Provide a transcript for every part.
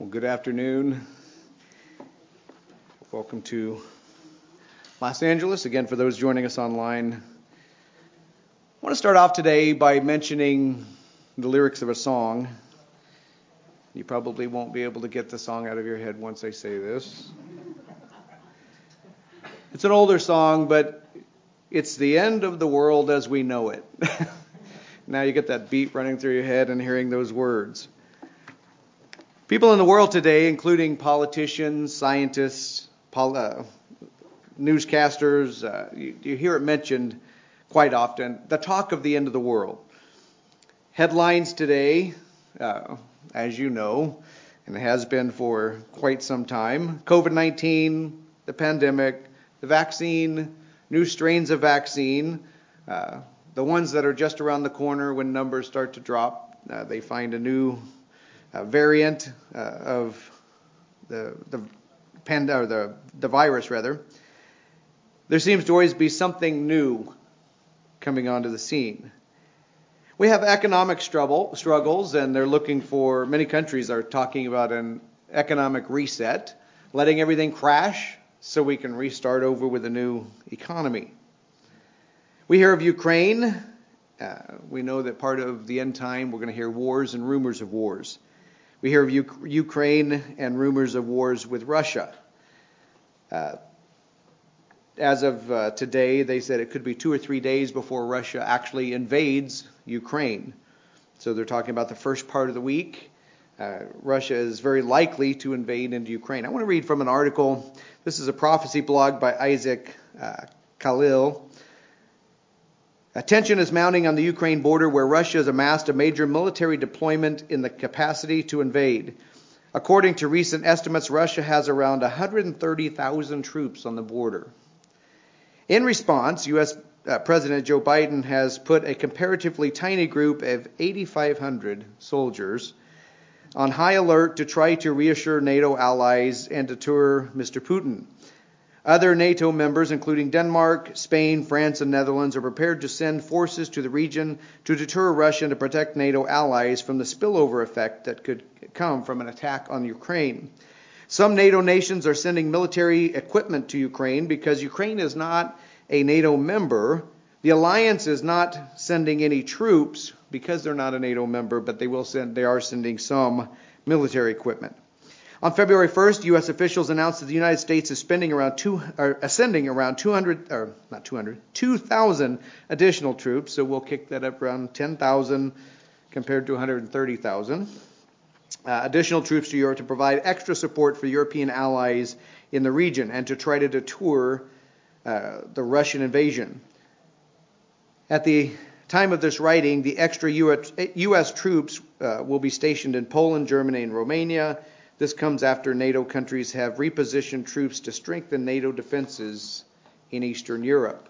Well, good afternoon. Welcome to Los Angeles. Again, for those joining us online, I want to start off today by mentioning the lyrics of a song. You probably won't be able to get the song out of your head once I say this. It's an older song, but it's the end of the world as we know it. Now you get that beat running through your head and hearing those words. People in the world today, including politicians, scientists, newscasters, you hear it mentioned quite often, the talk of the end of the world. Headlines today, as you know, and it has been for quite some time, COVID-19, the pandemic, the vaccine, new strains of vaccine, the ones that are just around the corner when numbers start to drop, they find a new variant of the virus, rather. There seems to always be something new coming onto the scene. We have economic struggles, and they're looking for, many countries are talking about an economic reset, letting everything crash so we can restart over with a new economy. We hear of Ukraine. We know that part of the end time, we're going to hear wars and rumors of wars. We hear of Ukraine and rumors of wars with Russia. As of today, they said it could be 2 or 3 days before Russia actually invades Ukraine. So they're talking about the first part of the week. Russia is very likely to invade into Ukraine. I want to read from an article. This is a prophecy blog by Isaac Khalil. Tension is mounting on the Ukraine border, where Russia has amassed a major military deployment in the capacity to invade. According to recent estimates, Russia has around 130,000 troops on the border. In response, U.S. President Joe Biden has put a comparatively tiny group of 8,500 soldiers on high alert to try to reassure NATO allies and deter Mr. Putin. Other NATO members, including Denmark, Spain, France, and Netherlands, are prepared to send forces to the region to deter Russia and to protect NATO allies from the spillover effect that could come from an attack on Ukraine. Some NATO nations are sending military equipment to Ukraine because Ukraine is not a NATO member. The alliance is not sending any troops because they're not a NATO member, but they are sending some military equipment. On February 1st, U.S. officials announced that the United States is sending around 2,000 additional troops. So we'll kick that up around 10,000 compared to 130,000. Additional troops to Europe to provide extra support for European allies in the region and to try to deter the Russian invasion. At the time of this writing, the extra U.S. troops will be stationed in Poland, Germany, and Romania. This comes after NATO countries have repositioned troops to strengthen NATO defenses in Eastern Europe.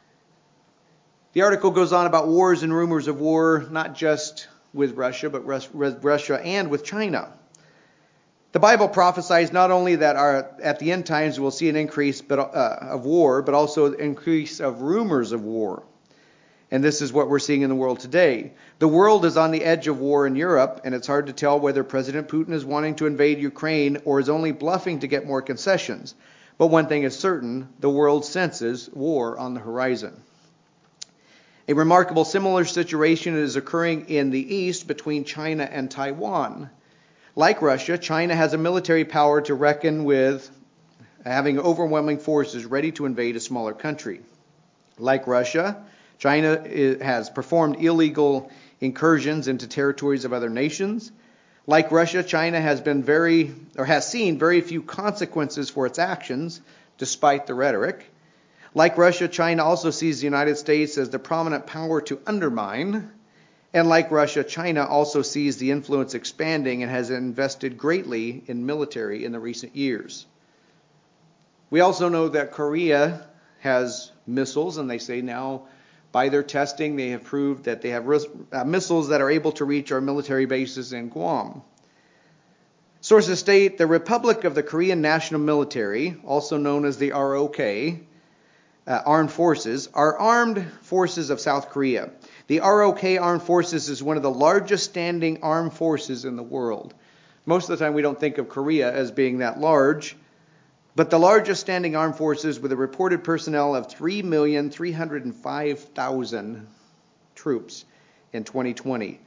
The article goes on about wars and rumors of war, not just with Russia, but Russia and with China. The Bible prophesies not only that at the end times we'll see an increase of war, but also an increase of rumors of war. And this is what we're seeing in the world today. The world is on the edge of war in Europe, and it's hard to tell whether President Putin is wanting to invade Ukraine or is only bluffing to get more concessions. But one thing is certain, the world senses war on the horizon. A remarkable similar situation is occurring in the east between China and Taiwan. Like Russia, China has a military power to reckon with, having overwhelming forces ready to invade a smaller country. Like Russia, China has performed illegal incursions into territories of other nations. Like Russia, China has seen very few consequences for its actions, despite the rhetoric. Like Russia, China also sees the United States as the prominent power to undermine. And like Russia, China also sees the influence expanding and has invested greatly in military in the recent years. We also know that Korea has missiles, and they say now, by their testing, they have proved that they have missiles that are able to reach our military bases in Guam. Sources state the Republic of the Korean National Military, also known as the ROK, Armed Forces, are armed forces of South Korea. The ROK Armed Forces is one of the largest standing armed forces in the world. Most of the time we don't think of Korea as being that large, but the largest standing armed forces with a reported personnel of 3,305,000 troops in 2020.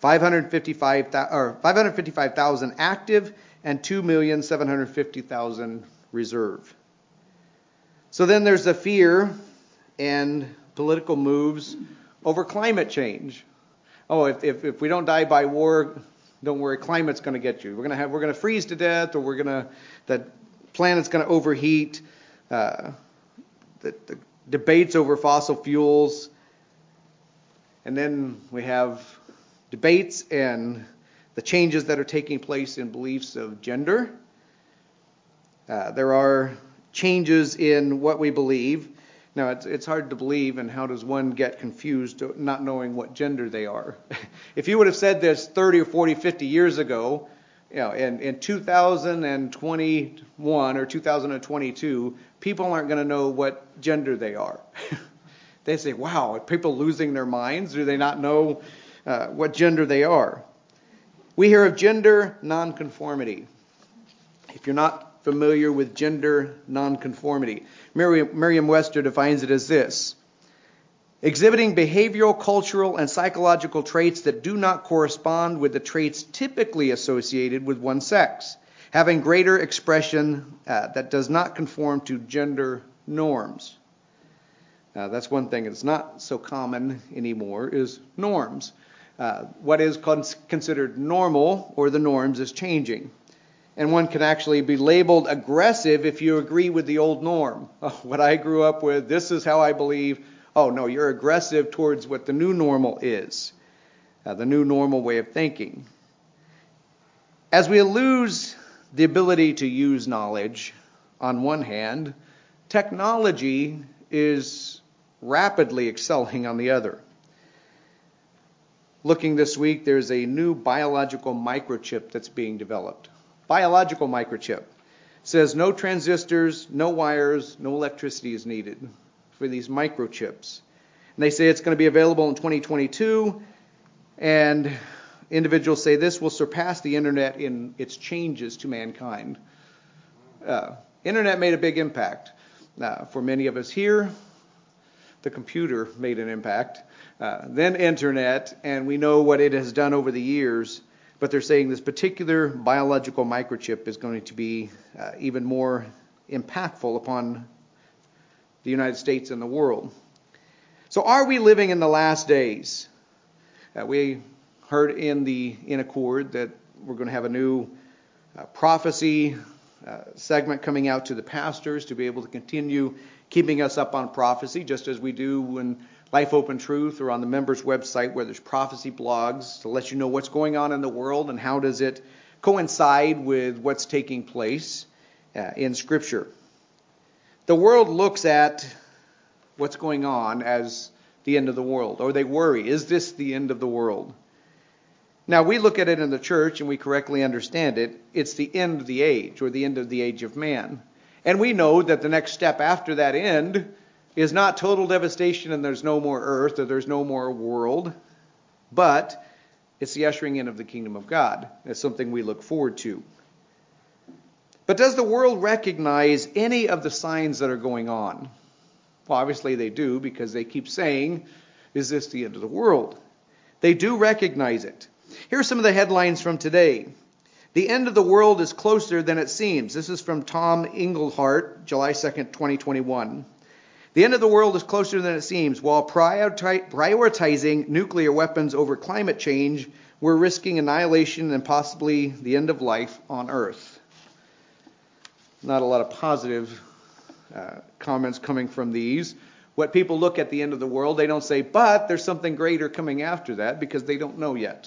555,000 active and 2,750,000 reserve. So then there's the fear and political moves over climate change. Oh, if we don't die by war, don't worry, climate's going to get you. We're going to freeze to death, or the planet's going to overheat. The debates over fossil fuels, and then we have debates and the changes that are taking place in beliefs of gender. There are changes in what we believe. Now, it's hard to believe, and how does one get confused not knowing what gender they are? If you would have said this 30 or 40, 50 years ago, in 2021 or 2022, people aren't going to know what gender they are. They say, wow, are people losing their minds? Do they not know what gender they are? We hear of gender nonconformity. If you're not familiar with gender nonconformity, Merriam-Webster defines it as this: exhibiting behavioral, cultural, and psychological traits that do not correspond with the traits typically associated with one sex, having greater expression that does not conform to gender norms. That's one thing that's not so common anymore is norms. What is considered normal or the norms is changing. And one can actually be labeled aggressive if you agree with the old norm. Oh, what I grew up with, this is how I believe. Oh, no, you're aggressive towards what the new normal is, the new normal way of thinking. As we lose the ability to use knowledge, on one hand, technology is rapidly excelling on the other. Looking this week, there's a new biological microchip that's being developed. Biological microchip says no transistors, no wires, no electricity is needed for these microchips. And they say it's going to be available in 2022, and individuals say this will surpass the internet in its changes to mankind. Internet made a big impact. For many of us here, the computer made an impact, then internet, and we know what it has done over the years. But they're saying this particular biological microchip is going to be even more impactful upon the United States and the world. So are we living in the last days? We heard in Accord that we're going to have a new prophecy segment coming out to the pastors to be able to continue keeping us up on prophecy, just as we do when Life Open Truth or on the members' website where there's prophecy blogs to let you know what's going on in the world and how does it coincide with what's taking place in Scripture. The world looks at what's going on as the end of the world, or they worry, is this the end of the world? Now, we look at it in the church and we correctly understand it. It's the end of the age, or the end of the age of man. And we know that the next step after that end is not total devastation and there's no more earth or there's no more world, but it's the ushering in of the kingdom of God. It's something we look forward to. But does the world recognize any of the signs that are going on? Well, obviously they do, because they keep saying, is this the end of the world? They do recognize it. Here are some of the headlines from today. The end of the world is closer than it seems. This is from Tom Engelhardt, July 2nd, 2021. The end of the world is closer than it seems. While prioritizing nuclear weapons over climate change, we're risking annihilation and possibly the end of life on Earth. Not a lot of positive comments coming from these. What people look at the end of the world, they don't say, but there's something greater coming after that, because they don't know yet.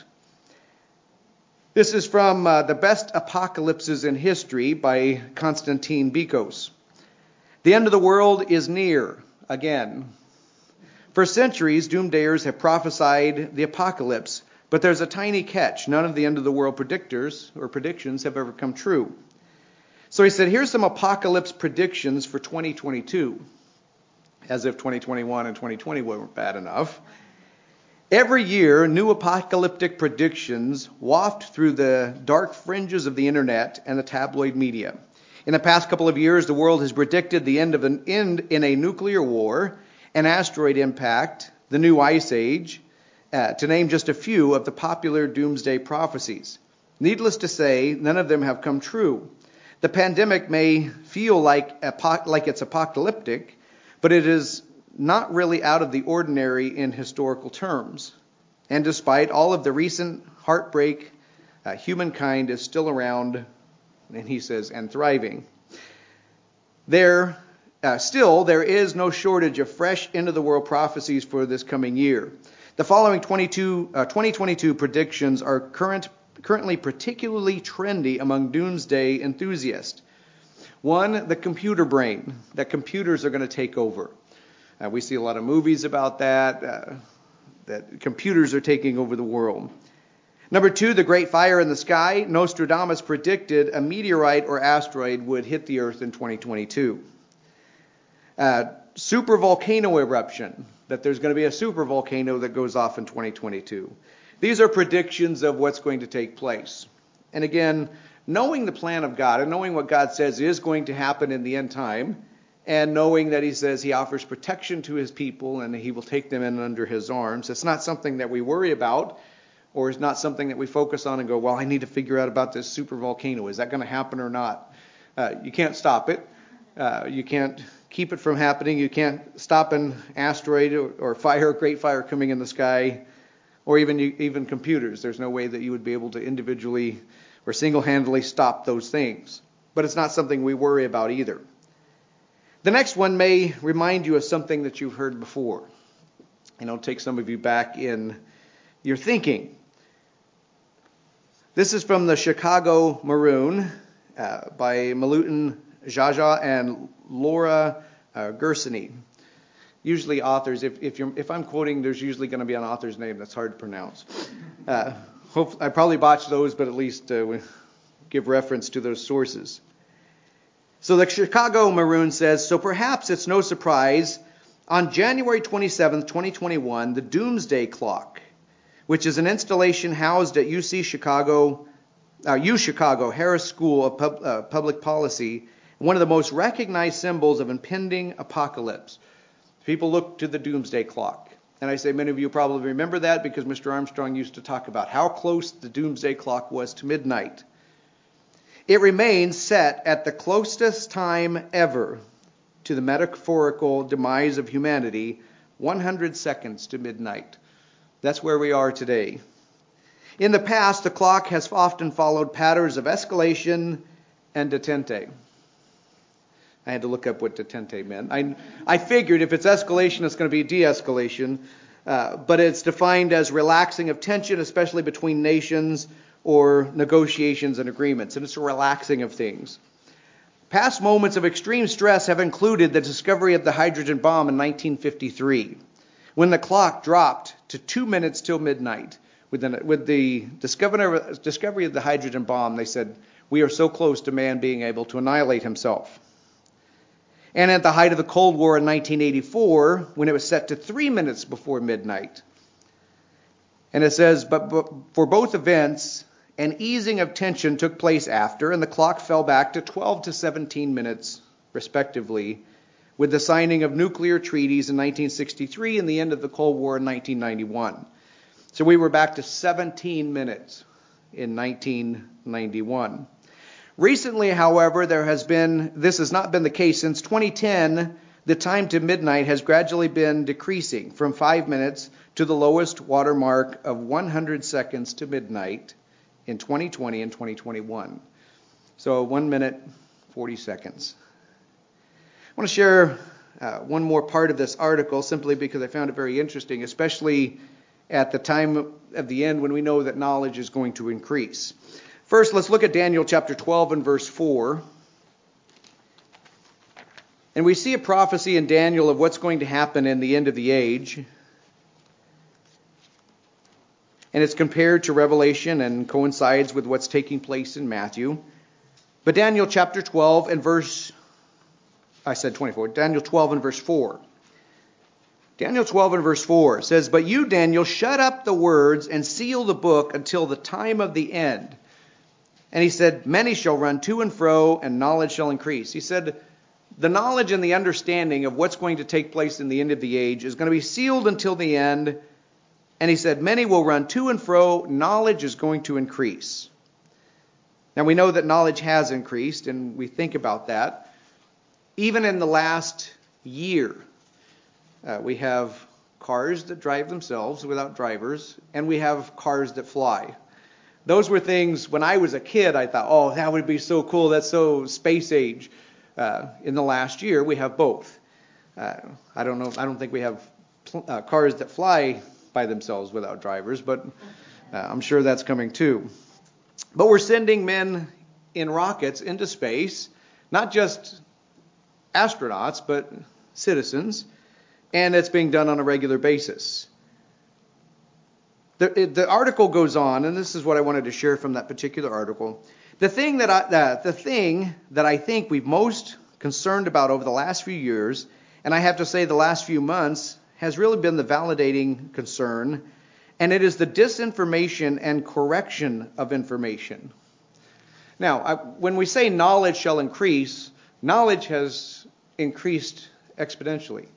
This is from The Best Apocalypses in History by Konstantin Bikos. The end of the world is near again. For centuries, doomsayers have prophesied the apocalypse, but there's a tiny catch. None of the end of the world predictions have ever come true. So he said, here's some apocalypse predictions for 2022, as if 2021 and 2020 weren't bad enough. Every year, new apocalyptic predictions waft through the dark fringes of the internet and the tabloid media. In the past couple of years, the world has predicted the end in a nuclear war, an asteroid impact, the new ice age, to name just a few of the popular doomsday prophecies. Needless to say, none of them have come true. The pandemic may feel like it's apocalyptic, but it is not really out of the ordinary in historical terms. And despite all of the recent heartbreak, humankind is still around, and he says, and thriving. There is no shortage of fresh end-of-the-world prophecies for this coming year. The following 2022 predictions are currently particularly trendy among doomsday enthusiasts. One, the computer brain, that computers are going to take over. We see a lot of movies about that computers are taking over the world. Number two, the great fire in the sky. Nostradamus predicted a meteorite or asteroid would hit the earth in 2022. Super volcano eruption, that there's going to be a super volcano that goes off in 2022. These are predictions of what's going to take place. And again, knowing the plan of God and knowing what God says is going to happen in the end time, and knowing that he says he offers protection to his people and he will take them in under his arms, it's not something that we worry about, or it's not something that we focus on and go, well, I need to figure out about this super volcano. Is that going to happen or not? You can't stop it. You can't keep it from happening. You can't stop an asteroid or fire, great fire coming in the sky, or even computers. There's no way that you would be able to individually or single-handedly stop those things. But it's not something we worry about either. The next one may remind you of something that you've heard before. And it'll take some of you back in your thinking. This is from the Chicago Maroon by Milutin Jaja and Laura Gersony. Usually authors, if I'm quoting, there's usually going to be an author's name that's hard to pronounce. I probably botched those, but at least we give reference to those sources. So the Chicago Maroon says, so perhaps it's no surprise, on January 27th, 2021, the Doomsday Clock, which is an installation housed at UC Chicago, Harris School of Public Policy, one of the most recognized symbols of impending apocalypse. People look to the Doomsday Clock. And I say many of you probably remember that because Mr. Armstrong used to talk about how close the Doomsday Clock was to midnight. It remains set at the closest time ever to the metaphorical demise of humanity, 100 seconds to midnight. That's where we are today. In the past, the clock has often followed patterns of escalation and detente. I had to look up what detente meant. I figured if it's escalation, it's going to be de-escalation. But it's defined as relaxing of tension, especially between nations, or negotiations and agreements. And it's a relaxing of things. Past moments of extreme stress have included the discovery of the hydrogen bomb in 1953, when the clock dropped to 2 minutes till midnight. With the discovery of the hydrogen bomb, they said, we are so close to man being able to annihilate himself. And at the height of the Cold War in 1984, when it was set to 3 minutes before midnight. And it says, but for both events, an easing of tension took place after, and the clock fell back to 12 to 17 minutes, respectively, with the signing of nuclear treaties in 1963 and the end of the Cold War in 1991. So we were back to 17 minutes in 1991. Recently, however, this has not been the case. Since 2010, the time to midnight has gradually been decreasing from 5 minutes to the lowest watermark of 100 seconds to midnight in 2020 and 2021. So 1 minute, 40 seconds. I want to share one more part of this article simply because I found it very interesting, especially at the time of the end when we know that knowledge is going to increase. First, let's look at Daniel chapter 12 and verse 4. And we see a prophecy in Daniel of what's going to happen in the end of the age. And it's compared to Revelation and coincides with what's taking place in Matthew. But Daniel chapter 12 and Daniel 12 and verse 4. Daniel 12 and verse 4 says, "But you, Daniel, shut up the words and seal the book until the time of the end." And he said, "Many shall run to and fro, and knowledge shall increase." He said, the knowledge and the understanding of what's going to take place in the end of the age is going to be sealed until the end. And he said, "Many will run to and fro, knowledge is going to increase." Now we know that knowledge has increased, and we think about that. Even in the last year, we have cars that drive themselves without drivers, and we have cars that fly. Those were things, when I was a kid, I thought, oh, that would be so cool. That's so space age. In the last year, we have both. I don't think we have cars that fly by themselves without drivers, but I'm sure that's coming too. But we're sending men in rockets into space, not just astronauts, but citizens, and it's being done on a regular basis. The article goes on, and this is what I wanted to share from that particular article. The thing that I think we've most concerned about over the last few years, and I have to say the last few months, has really been the validating concern, and it is the disinformation and correction of information. Now, when we say knowledge shall increase, knowledge has increased exponentially.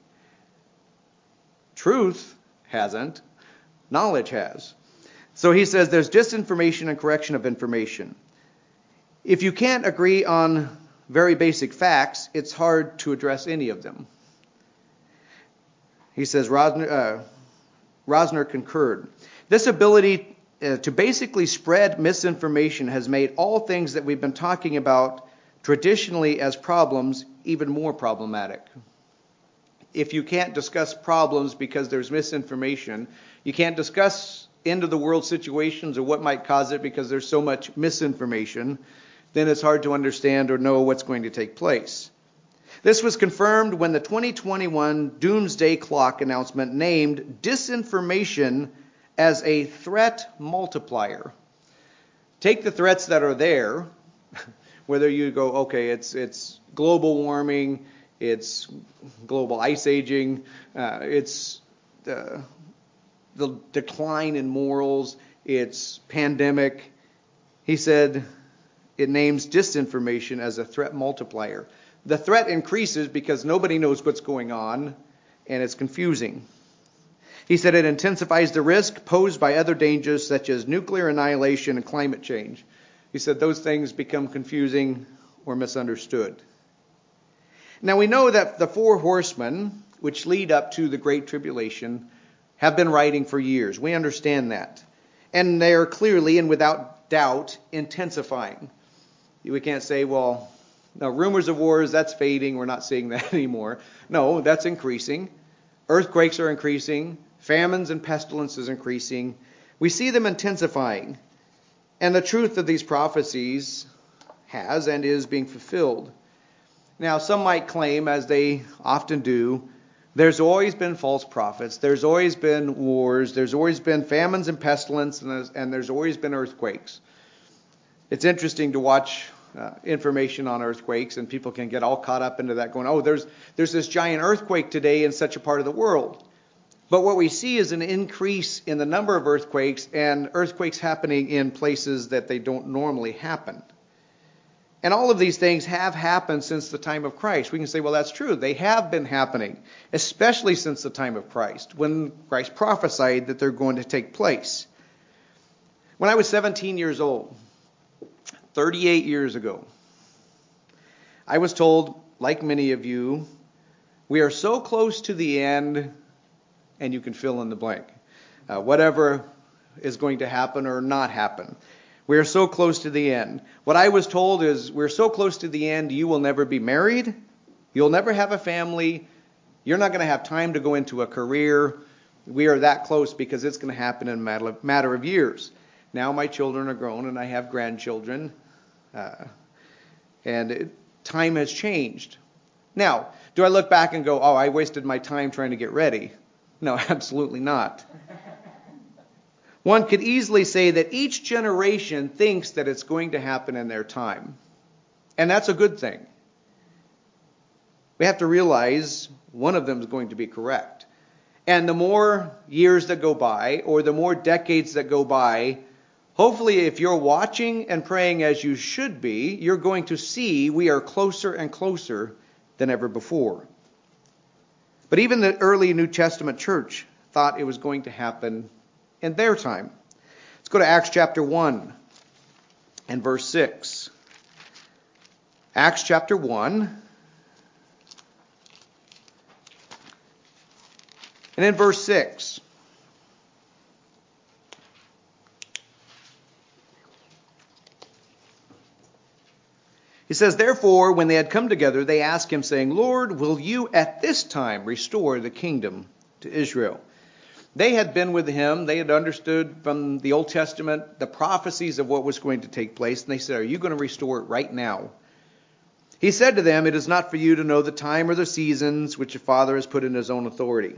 Truth hasn't. Knowledge has. So he says there's disinformation and correction of information. If you can't agree on very basic facts, it's hard to address any of them. He says Rosner concurred. This ability to basically spread misinformation has made all things that we've been talking about traditionally as problems even more problematic. If you can't discuss problems because there's misinformation, you can't discuss end of the world situations or what might cause it because there's so much misinformation, then it's hard to understand or know what's going to take place. This was confirmed when the 2021 Doomsday Clock announcement named disinformation as a threat multiplier. Take the threats that are there, whether you go, okay, it's global warming, it's global ice aging, it's the decline in morals, it's pandemic. He said it names disinformation as a threat multiplier. The threat increases because nobody knows what's going on, and it's confusing. He said it intensifies the risk posed by other dangers such as nuclear annihilation and climate change. He said those things become confusing or misunderstood. Now we know that the four horsemen, which lead up to the Great Tribulation, have been writing for years. We understand that. And they are clearly and without doubt intensifying. We can't say, well, no, rumors of wars, that's fading. We're not seeing that anymore. No, that's increasing. Earthquakes are increasing. Famines and pestilences increasing. We see them intensifying. And the truth of these prophecies has and is being fulfilled. Now, some might claim, as they often do, there's always been false prophets. There's always been wars. There's always been famines and pestilence, and there's always been earthquakes. It's interesting to watch information on earthquakes, and people can get all caught up into that going, oh, there's this giant earthquake today in such a part of the world. But what we see is an increase in the number of earthquakes, and earthquakes happening in places that they don't normally happen. And all of these things have happened since the time of Christ. We can say, well, that's true. They have been happening, especially since the time of Christ, when Christ prophesied that they're going to take place. When I was 17 years old, 38 years ago, I was told, like many of you, we are so close to the end, and you can fill in the blank. Whatever is going to happen or not happen. We are so close to the end. What I was told is, we're so close to the end, you will never be married. You'll never have a family. You're not going to have time to go into a career. We are that close because it's going to happen in a matter of years. Now my children are grown and I have grandchildren. Time has changed. Now, do I look back and go, oh, I wasted my time trying to get ready? No, absolutely not. One could easily say that each generation thinks that it's going to happen in their time. And that's a good thing. We have to realize one of them is going to be correct. And the more years that go by, or the more decades that go by, hopefully if you're watching and praying as you should be, you're going to see we are closer and closer than ever before. But even the early New Testament church thought it was going to happen in their time. Let's go to Acts chapter 1 and verse 6. Acts chapter 1. And in verse 6. He says, "Therefore, when they had come together, they asked him, saying, Lord, will you at this time restore the kingdom to Israel?" They had been with him. They had understood from the Old Testament the prophecies of what was going to take place. And they said, "Are you going to restore it right now?" He said to them, "It is not for you to know the time or the seasons which your Father has put in his own authority."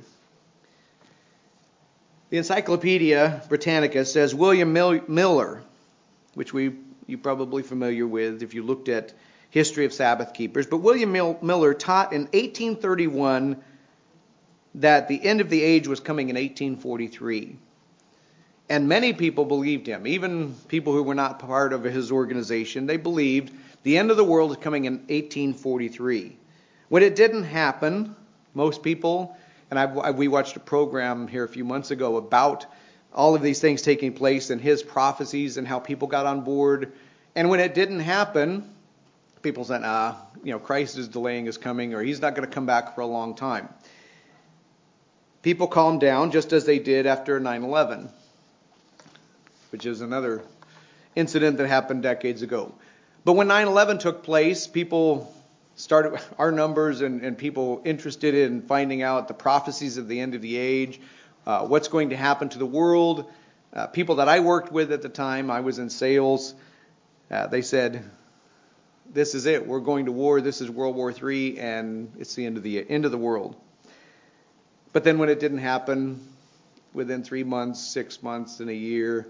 The Encyclopedia Britannica says William Miller, which you're probably familiar with if you looked at history of Sabbath keepers. But William Miller taught in 1831 that the end of the age was coming in 1843. And many people believed him, even people who were not part of his organization. They believed the end of the world is coming in 1843. When it didn't happen, most people, and we watched a program here a few months ago about all of these things taking place and his prophecies and how people got on board. And when it didn't happen, people said, Christ is delaying his coming, or he's not going to come back for a long time. People calmed down just as they did after 9/11, which is another incident that happened decades ago. But when 9/11 took place, people started, our numbers and people interested in finding out the prophecies of the end of the age, what's going to happen to the world. People that I worked with at the time, I was in sales, they said, this is it. We're going to war. This is World War III, and it's the end of the world. But then when it didn't happen, within 3 months, 6 months, and a year,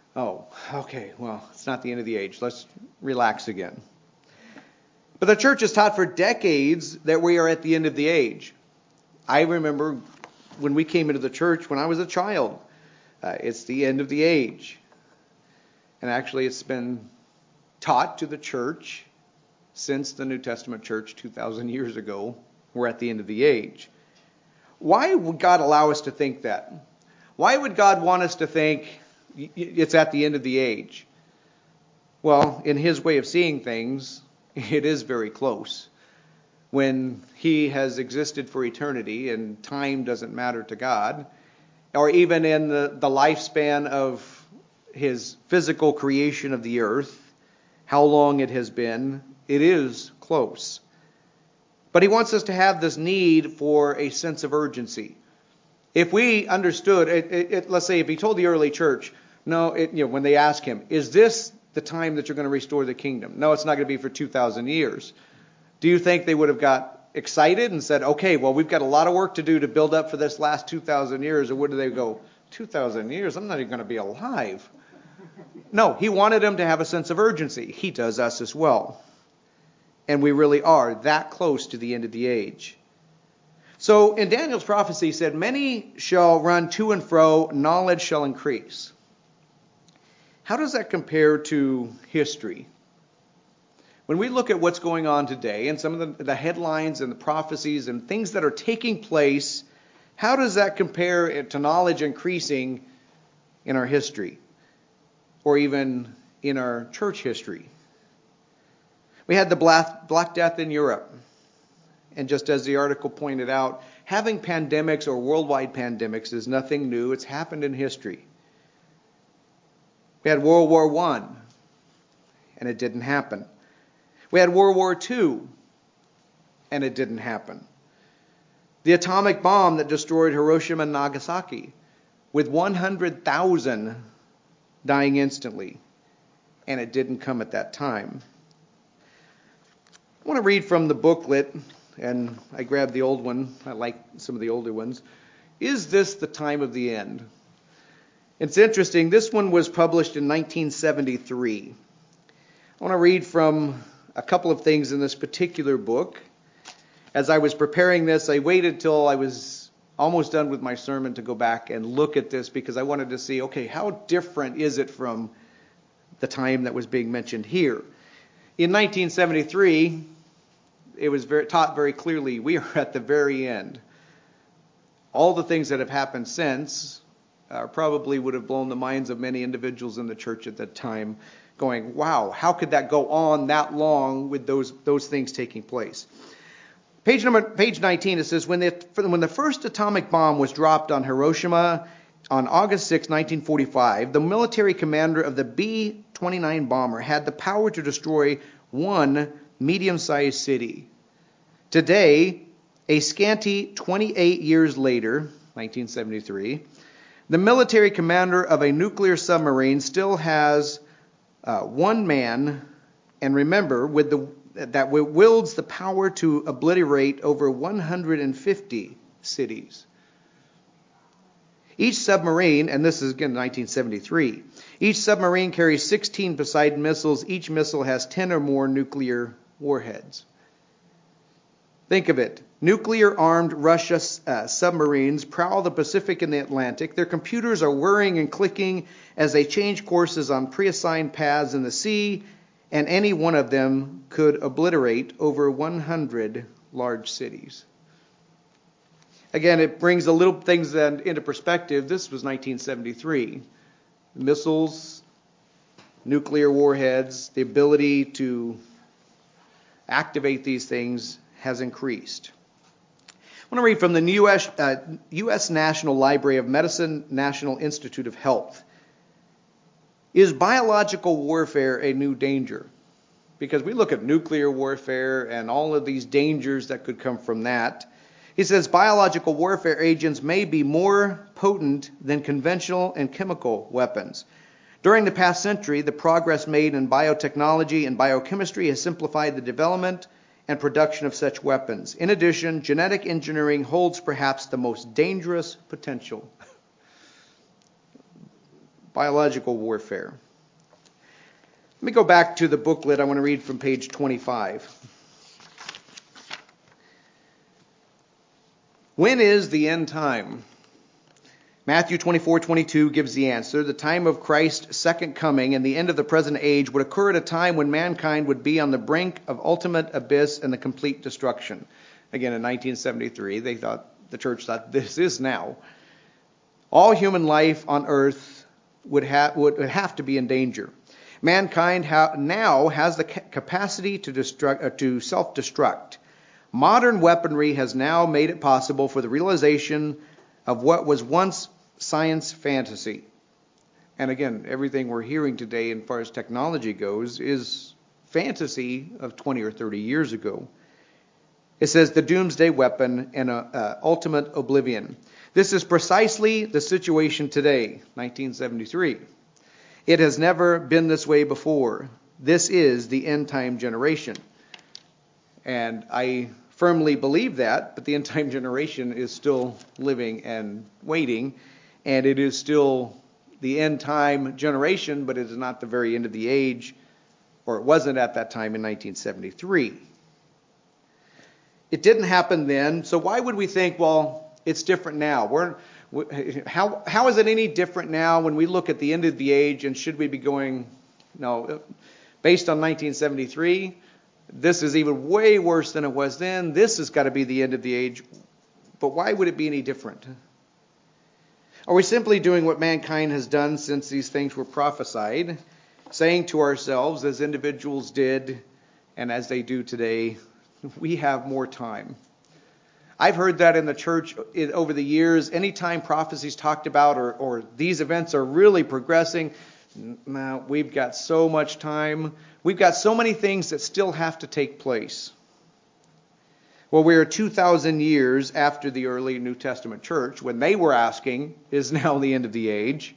it's not the end of the age. Let's relax again. But the church has taught for decades that we are at the end of the age. I remember when we came into the church when I was a child, it's the end of the age. And actually it's been taught to the church since the New Testament church 2,000 years ago, we're at the end of the age. Why would God allow us to think that? Why would God want us to think it's at the end of the age? Well, in his way of seeing things, it is very close. When he has existed for eternity and time doesn't matter to God, or even in the lifespan of his physical creation of the earth, how long it has been, it is close. But he wants us to have this need for a sense of urgency. If we understood, let's say if he told the early church, when they ask him, is this the time that you're going to restore the kingdom? No, it's not going to be for 2,000 years. Do you think they would have got excited and said, okay, well, we've got a lot of work to do to build up for this last 2,000 years? Or would they go, 2,000 years? I'm not even going to be alive. No, he wanted them to have a sense of urgency. He does us as well. And we really are that close to the end of the age. So in Daniel's prophecy, he said, many shall run to and fro, knowledge shall increase. How does that compare to history? When we look at what's going on today and some of the headlines and the prophecies and things that are taking place, how does that compare to knowledge increasing in our history or even in our church history? We had the Black Death in Europe. And just as the article pointed out, having pandemics or worldwide pandemics is nothing new. It's happened in history. We had World War I, and it didn't happen. We had World War II, and it didn't happen. The atomic bomb that destroyed Hiroshima and Nagasaki, with 100,000 dying instantly, and it didn't come at that time. I want to read from the booklet, and I grabbed the old one. I like some of the older ones. Is this the time of the end? It's interesting. This one was published in 1973. I want to read from a couple of things in this particular book. As I was preparing this, I waited till I was almost done with my sermon to go back and look at this because I wanted to see, okay, how different is it from the time that was being mentioned here? In 1973, it was taught very clearly, we are at the very end. All the things that have happened since probably would have blown the minds of many individuals in the church at that time, going, wow, how could that go on that long with those things taking place? Page 19, it says, when the first atomic bomb was dropped on Hiroshima on August 6, 1945, the military commander of the B-29 bomber had the power to destroy one medium-sized city. Today, a scanty 28 years later, 1973, the military commander of a nuclear submarine still has one man, and remember, that wields the power to obliterate over 150 cities. Each submarine, and this is again 1973, each submarine carries 16 Poseidon missiles. Each missile has 10 or more nuclear warheads. Think of it. Nuclear-armed Russia submarines prowl the Pacific and the Atlantic. Their computers are whirring and clicking as they change courses on preassigned paths in the sea, and any one of them could obliterate over 100 large cities. Again, it brings the little things then into perspective. This was 1973. Missiles, nuclear warheads, the ability to activate these things has increased. I want to read from the U.S. National Library of Medicine, National Institute of Health. Is biological warfare a new danger? Because we look at nuclear warfare and all of these dangers that could come from that. He says biological warfare agents may be more potent than conventional and chemical weapons. During the past century, the progress made in biotechnology and biochemistry has simplified the development and production of such weapons. In addition, genetic engineering holds perhaps the most dangerous potential. Biological warfare. Let me go back to the booklet. I want to read from page 25. When is the end time? Matthew 24:22 gives the answer. The time of Christ's second coming and the end of the present age would occur at a time when mankind would be on the brink of ultimate abyss and the complete destruction. Again, in 1973, the church thought this is now. All human life on earth would have to be in danger. Mankind now has the capacity to self-destruct. Modern weaponry has now made it possible for the realization of what was once science fantasy. And again, everything we're hearing today as far as technology goes is fantasy of 20 or 30 years ago. It says the doomsday weapon and ultimate oblivion. This is precisely the situation today, 1973. It has never been this way before. This is the end time generation. And I firmly believe that, but the end time generation is still living and waiting, and it is still the end time generation, but it is not the very end of the age, or it wasn't at that time in 1973. It didn't happen then, so why would we think, well, it's different now? How is it any different now when we look at the end of the age, and should we be going, no, based on 1973, this is even way worse than it was then. This has got to be the end of the age. But why would it be any different? Are we simply doing what mankind has done since these things were prophesied, saying to ourselves, as individuals did and as they do today, we have more time? I've heard that in the church over the years. Anytime prophecies talked about or these events are really progressing, now we've got so much time. We've got so many things that still have to take place. Well, we are 2,000 years after the early New Testament church, when they were asking, is now the end of the age?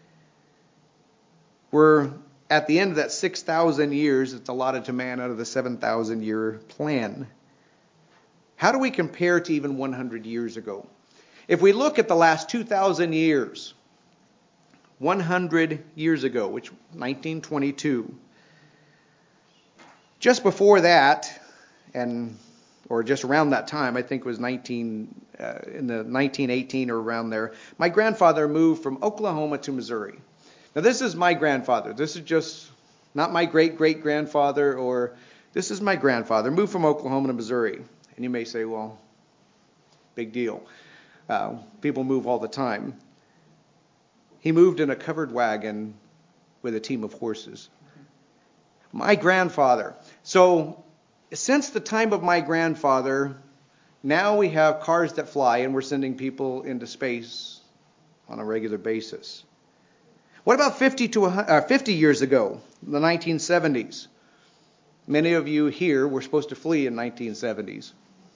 We're at the end of that 6,000 years that's allotted to man out of the 7,000-year plan. How do we compare to even 100 years ago? If we look at the last 2,000 years, 100 years ago, which 1922, just before that, and or just around that time. I think it was in the 1918 or around there. My grandfather moved from Oklahoma to Missouri. Now this is my grandfather. This is just not my great-great-grandfather, or this is my grandfather. Moved from Oklahoma to Missouri. And you may say, well, big deal. People move all the time. He moved in a covered wagon with a team of horses. My grandfather. So since the time of my grandfather, now we have cars that fly, and we're sending people into space on a regular basis. What about 50 years ago, the 1970s? Many of you here were supposed to flee in 1970s.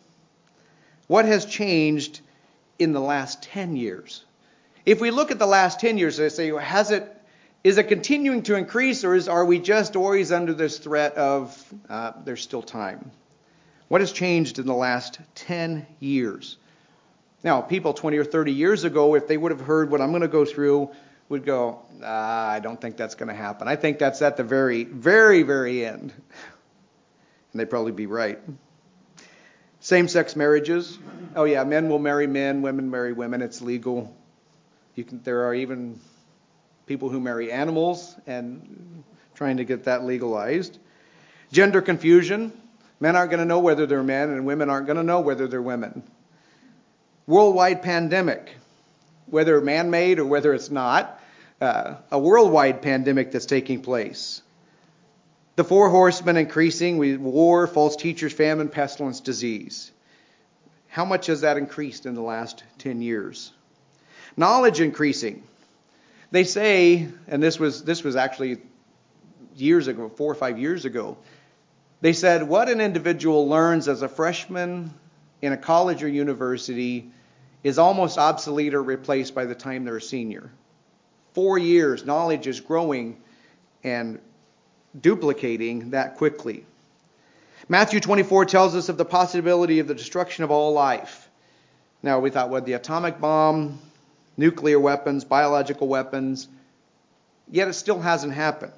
What has changed in the last 10 years? If we look at the last 10 years, I say, is it continuing to increase, or are we just always under this threat of there's still time? What has changed in the last 10 years? Now, people 20 or 30 years ago, if they would have heard what I'm going to go through, would go, I don't think that's going to happen. I think that's at the very, very, very end. And they'd probably be right. Same-sex marriages. Oh yeah, men will marry men, women marry women. It's legal. There are even people who marry animals and trying to get that legalized. Gender confusion. Men aren't going to know whether they're men, and women aren't going to know whether they're women. Worldwide pandemic. Whether man-made or whether it's not. A worldwide pandemic that's taking place. The four horsemen increasing, war, false teachers, famine, pestilence, disease. How much has that increased in the last 10 years? Knowledge increasing. They say, and this was actually years ago, 4 or 5 years ago, they said what an individual learns as a freshman in a college or university is almost obsolete or replaced by the time they're a senior. 4 years, knowledge is growing and duplicating that quickly. Matthew 24 tells us of the possibility of the destruction of all life. Now, we thought, the atomic bomb, nuclear weapons, biological weapons, yet it still hasn't happened.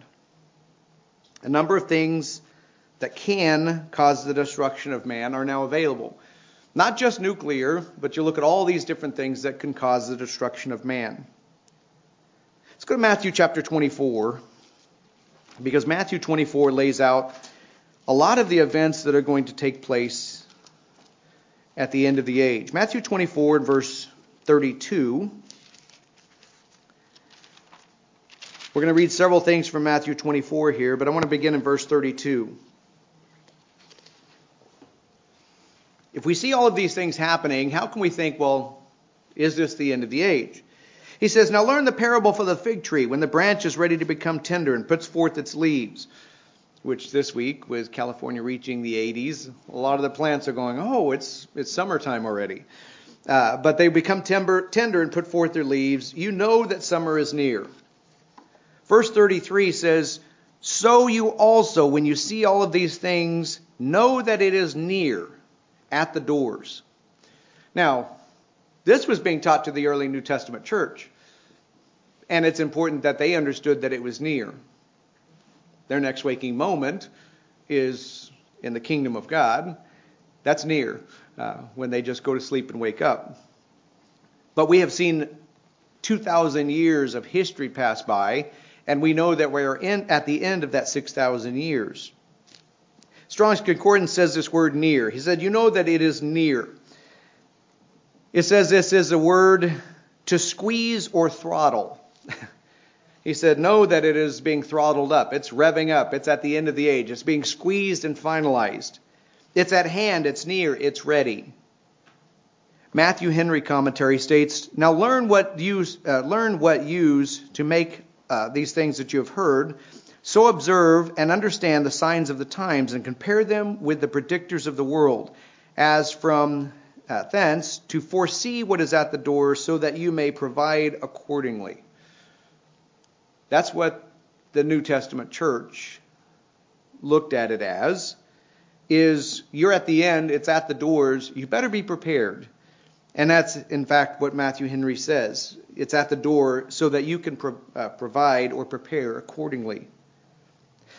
A number of things that can cause the destruction of man are now available. Not just nuclear, but you look at all these different things that can cause the destruction of man. Let's go to Matthew chapter 24. Because Matthew 24 lays out a lot of the events that are going to take place at the end of the age. Matthew 24 and verse 32. We're going to read several things from Matthew 24 here, but I want to begin in verse 32. If we see all of these things happening, how can we think, is this the end of the age? He says, now learn the parable for the fig tree. When the branch is ready to become tender and puts forth its leaves, which this week, with California reaching the 80s, a lot of the plants are going, it's summertime already. But they become tender and put forth their leaves. You know that summer is near. Verse 33 says, so you also, when you see all of these things, know that it is near at the doors. Now, this was being taught to the early New Testament church. And it's important that they understood that it was near. Their next waking moment is in the kingdom of God. That's near, when they just go to sleep and wake up. But we have seen 2,000 years of history pass by, and we know that we're at the end of that 6,000 years. Strong's Concordance says this word near. He said, you know that it is near. It says this is a word to squeeze or throttle. He said, know that it is being throttled up. It's revving up. It's at the end of the age. It's being squeezed and finalized. It's at hand. It's near. It's ready. Matthew Henry commentary states, now learn what use to make these things that you have heard. So observe and understand the signs of the times and compare them with the predictors of the world, as from thence to foresee what is at the door, so that you may provide accordingly. That's what the New Testament church looked at it as, is you're at the end, it's at the doors, you better be prepared. And that's, in fact, what Matthew Henry says. It's at the door so that you can provide or prepare accordingly.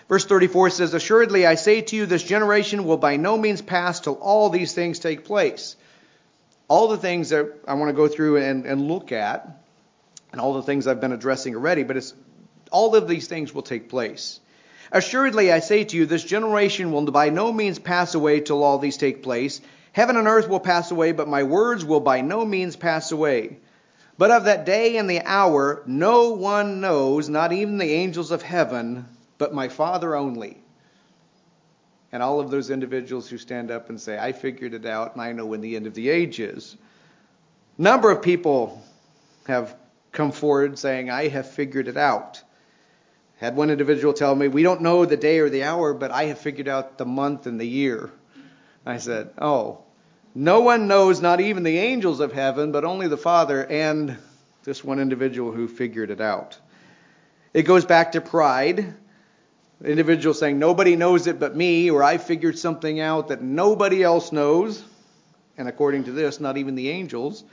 Verse 34 says, "Assuredly I say to you, this generation will by no means pass till all these things take place." All the things that I want to go through and look at, and all the things I've been addressing already, but all of these things will take place. "Assuredly I say to you, this generation will by no means pass away till all these take place. Heaven and earth will pass away, but my words will by no means pass away. But of that day and the hour no one knows, not even the angels of heaven, but my Father only." And all of those individuals who stand up and say, "I figured it out and I know when the end of the age is." Number of people have come forward saying, "I have figured it out." Had one individual tell me, "We don't know the day or the hour, but I have figured out the month and the year." I said, "Oh, no one knows, not even the angels of heaven, but only the Father and this one individual who figured it out." It goes back to pride. The individual saying, "Nobody knows it but me," or "I figured something out that nobody else knows." And according to this, not even the angels.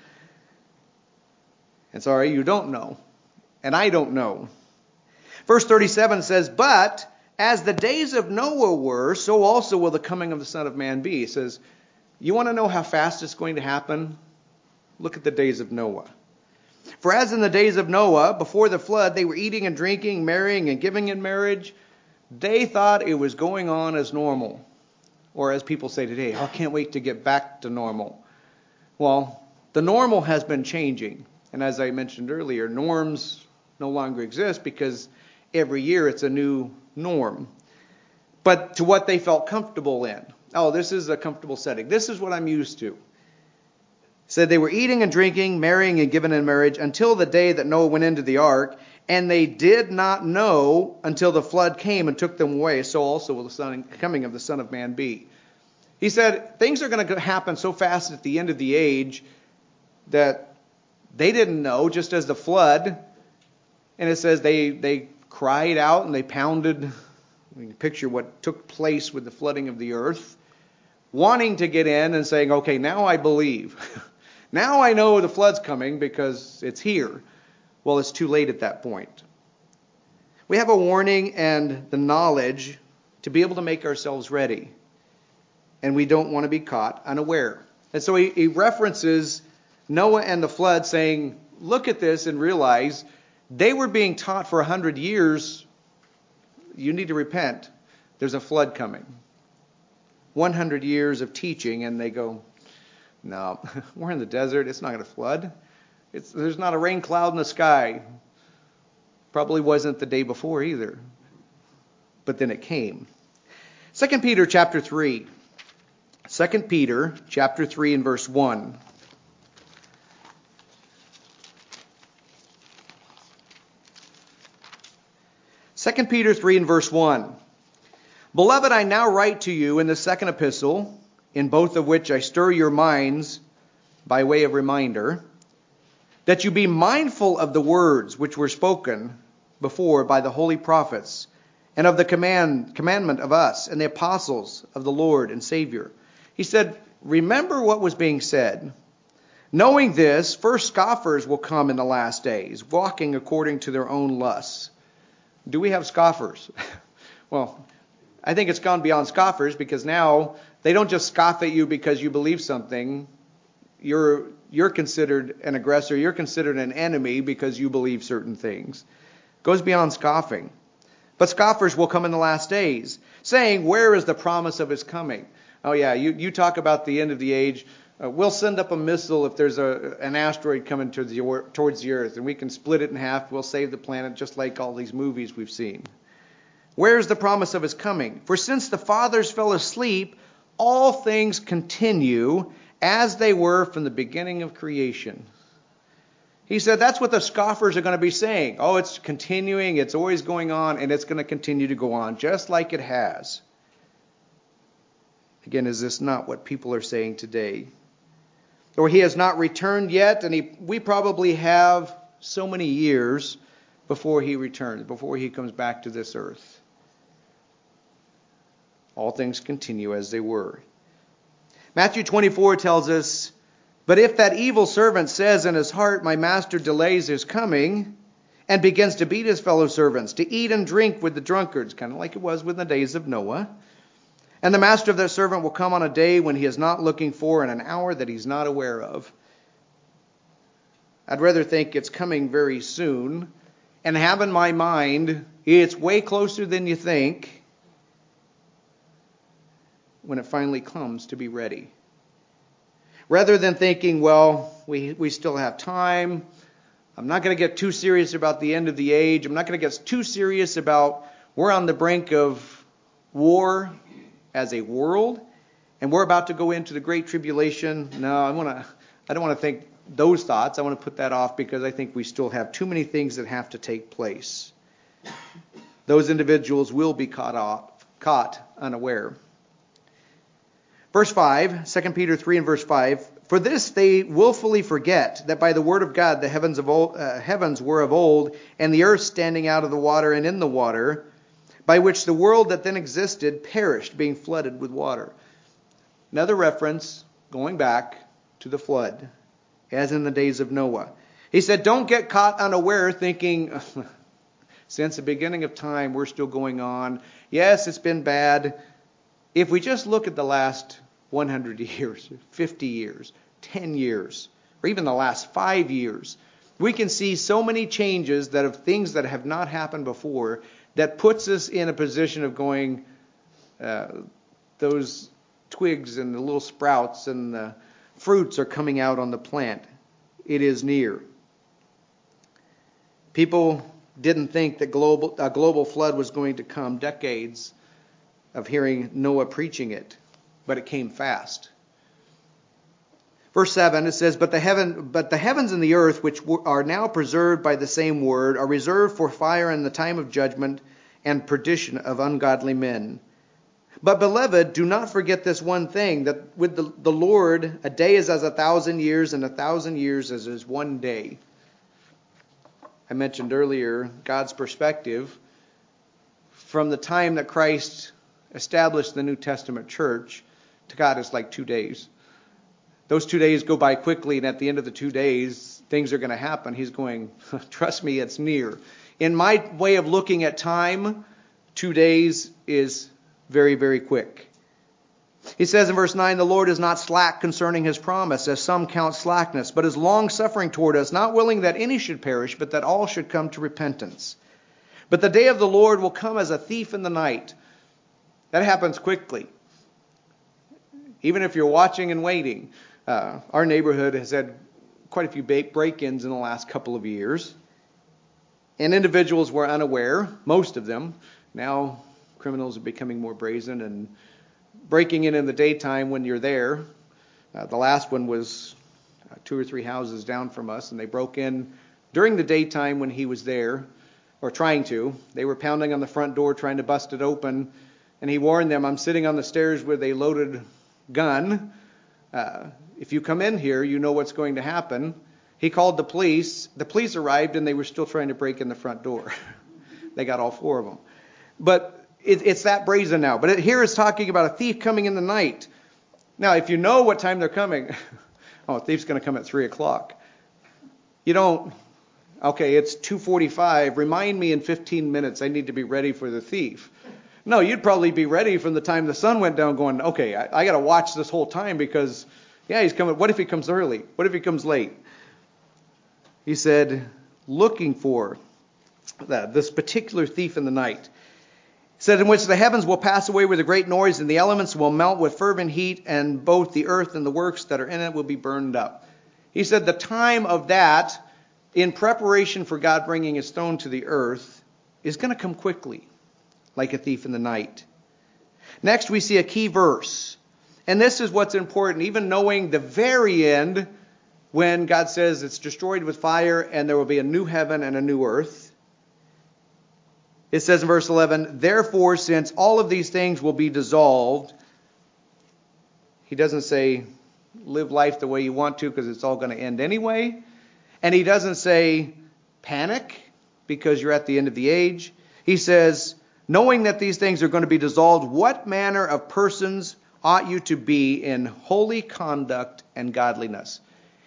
And sorry, you don't know. And I don't know. Verse 37 says, "But as the days of Noah were, so also will the coming of the Son of Man be." It says, you want to know how fast it's going to happen? Look at the days of Noah. "For as in the days of Noah, before the flood, they were eating and drinking, marrying and giving in marriage. They thought it was going on as normal." Or as people say today, "I can't wait to get back to normal." Well, the normal has been changing. And as I mentioned earlier, norms no longer exist because every year it's a new norm. But to what they felt comfortable in. Oh, this is a comfortable setting. This is what I'm used to. Said they were eating and drinking, marrying and giving in marriage until the day that Noah went into the ark. And they did not know until the flood came and took them away. So also will the coming of the Son of Man be. He said things are going to happen so fast at the end of the age that they didn't know, just as the flood. And it says they cried out and they pounded. We can picture what took place with the flooding of the earth. Wanting to get in and saying, "Okay, now I believe. Now I know the flood's coming because it's here." Well, it's too late at that point. We have a warning and the knowledge to be able to make ourselves ready. And we don't want to be caught unaware. And so he references Noah and the flood saying, look at this and realize they were being taught for 100 years, you need to repent. There's a flood coming. 100 years of teaching, and they go, "No, we're in the desert. It's not going to flood. There's not a rain cloud in the sky." Probably wasn't the day before either. But then it came. 2 Peter chapter 3. 2 Peter chapter 3 and verse 1. Second Peter 3 and verse 1. "Beloved, I now write to you in the second epistle, in both of which I stir your minds by way of reminder, that you be mindful of the words which were spoken before by the holy prophets, and of the commandment of us and the apostles of the Lord and Savior." He said, remember what was being said. "Knowing this, first scoffers will come in the last days, walking according to their own lusts." Do we have scoffers? Well, I think it's gone beyond scoffers, because now they don't just scoff at you because you believe something. You're considered an aggressor. You're considered an enemy because you believe certain things. It goes beyond scoffing. "But scoffers will come in the last days, saying, where is the promise of his coming?" Oh yeah, you talk about the end of the age. We'll send up a missile if there's an asteroid coming towards the earth, and we can split it in half. We'll save the planet, just like all these movies we've seen. "Where is the promise of his coming? For since the fathers fell asleep, all things continue as they were from the beginning of creation." He said that's what the scoffers are going to be saying. Oh, it's continuing, it's always going on, and it's going to continue to go on, just like it has. Again, is this not what people are saying today? Or he has not returned yet, and we probably have so many years before he returns, before he comes back to this earth. All things continue as they were. Matthew 24 tells us, "But if that evil servant says in his heart, my master delays his coming, and begins to beat his fellow servants, to eat and drink with the drunkards, kind of like it was with the days of Noah. And the master of that servant will come on a day when he is not looking for, and an hour that he's not aware of. I'd rather think it's coming very soon, and have in my mind it's way closer than you think when it finally comes to be ready. Rather than thinking, well, we still have time. I'm not going to get too serious about the end of the age. I'm not going to get too serious about we're on the brink of war as a world, and we're about to go into the Great Tribulation. No, I don't want to think those thoughts. I want to put that off because I think we still have too many things that have to take place. Those individuals will be caught unaware. Verse 5, 2 Peter 3 and verse 5, for this they willfully forget that by the word of God the heavens were of old, and the earth standing out of the water and in the water, by which the world that then existed perished, being flooded with water. Another reference going back to the flood, as in the days of Noah. He said, don't get caught unaware thinking, since the beginning of time, we're still going on. Yes, it's been bad. If we just look at the last 100 years, 50 years, 10 years, or even the last 5 years, we can see so many changes that of things that have not happened before that puts us in a position of going, those twigs and the little sprouts and the fruits are coming out on the plant. It is near. People didn't think that a global flood was going to come, decades of hearing Noah preaching it, but it came fast. Verse 7, it says, But the heavens and the earth, which are now preserved by the same word, are reserved for fire in the time of judgment and perdition of ungodly men. But, beloved, do not forget this one thing, that with the Lord a day is as 1,000 years, and 1,000 years as is one day. I mentioned earlier God's perspective. From the time that Christ established the New Testament church, to God it's like 2 days. Those 2 days go by quickly, and at the end of the 2 days, things are going to happen. He's going, trust me, it's near. In my way of looking at time, 2 days is very, very quick. He says in verse 9, the Lord is not slack concerning his promise, as some count slackness, but is long-suffering toward us, not willing that any should perish, but that all should come to repentance. But the day of the Lord will come as a thief in the night. That happens quickly. Even if you're watching and waiting. Our neighborhood has had quite a few break-ins in the last couple of years. And individuals were unaware, most of them. Now criminals are becoming more brazen and breaking in the daytime when you're there. The last one was 2 or 3 houses down from us, and they broke in during the daytime when he was there, or trying to. They were pounding on the front door trying to bust it open, and he warned them, I'm sitting on the stairs with a loaded gun. If you come in here, you know what's going to happen. He called the police. The police arrived, and they were still trying to break in the front door. They got all 4 of them. But it's that brazen now. But here it's talking about a thief coming in the night. Now, if you know what time they're coming, a thief's going to come at 3 o'clock. You don't, okay, it's 2:45. Remind me in 15 minutes I need to be ready for the thief. No, you'd probably be ready from the time the sun went down going, okay, I got to watch this whole time because, yeah, he's coming. What if he comes early? What if he comes late? He said, looking for this particular thief in the night. He said, in which the heavens will pass away with a great noise, and the elements will melt with fervent heat, and both the earth and the works that are in it will be burned up. He said the time of that, in preparation for God bringing his throne to the earth, is going to come quickly, like a thief in the night. Next, we see a key verse. And this is what's important, even knowing the very end, when God says it's destroyed with fire, and there will be a new heaven and a new earth. It says in verse 11, therefore, since all of these things will be dissolved, he doesn't say live life the way you want to because it's all going to end anyway. And he doesn't say panic because you're at the end of the age. He says, knowing that these things are going to be dissolved, what manner of persons ought you to be in holy conduct and godliness?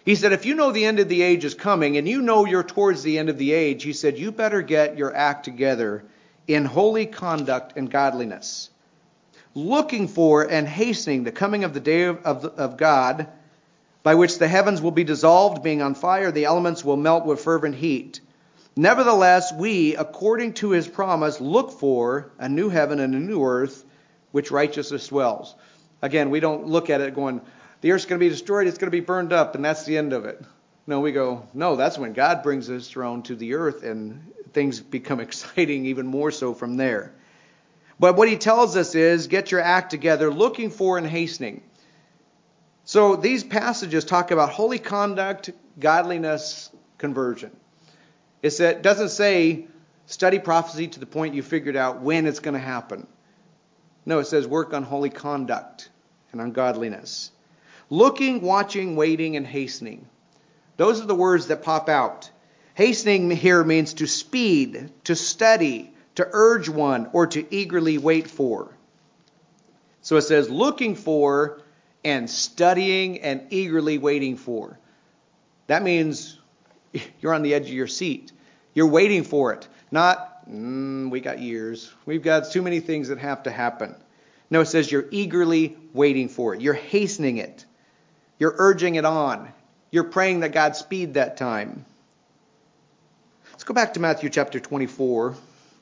He said, if you know the end of the age is coming and you know you're towards the end of the age, he said, you better get your act together in holy conduct and godliness, looking for and hastening the coming of the day of God, by which the heavens will be dissolved, being on fire, the elements will melt with fervent heat. Nevertheless, we, according to his promise, look for a new heaven and a new earth, which righteousness dwells. Again, we don't look at it going, the earth's going to be destroyed, it's going to be burned up, and that's the end of it. No, we go, no, that's when God brings his throne to the earth, and things become exciting even more so from there. But what he tells us is, get your act together, looking for and hastening. So these passages talk about holy conduct, godliness, conversion. It doesn't say study prophecy to the point you figured out when it's going to happen. No, it says work on holy conduct and on godliness. Looking, watching, waiting, and hastening. Those are the words that pop out. Hastening here means to speed, to study, to urge one, or to eagerly wait for. So it says looking for and studying and eagerly waiting for. That means you're on the edge of your seat. You're waiting for it. Not, we got years. We've got too many things that have to happen. No, it says you're eagerly waiting for it. You're hastening it. You're urging it on. You're praying that God speed that time. Let's go back to Matthew chapter 24.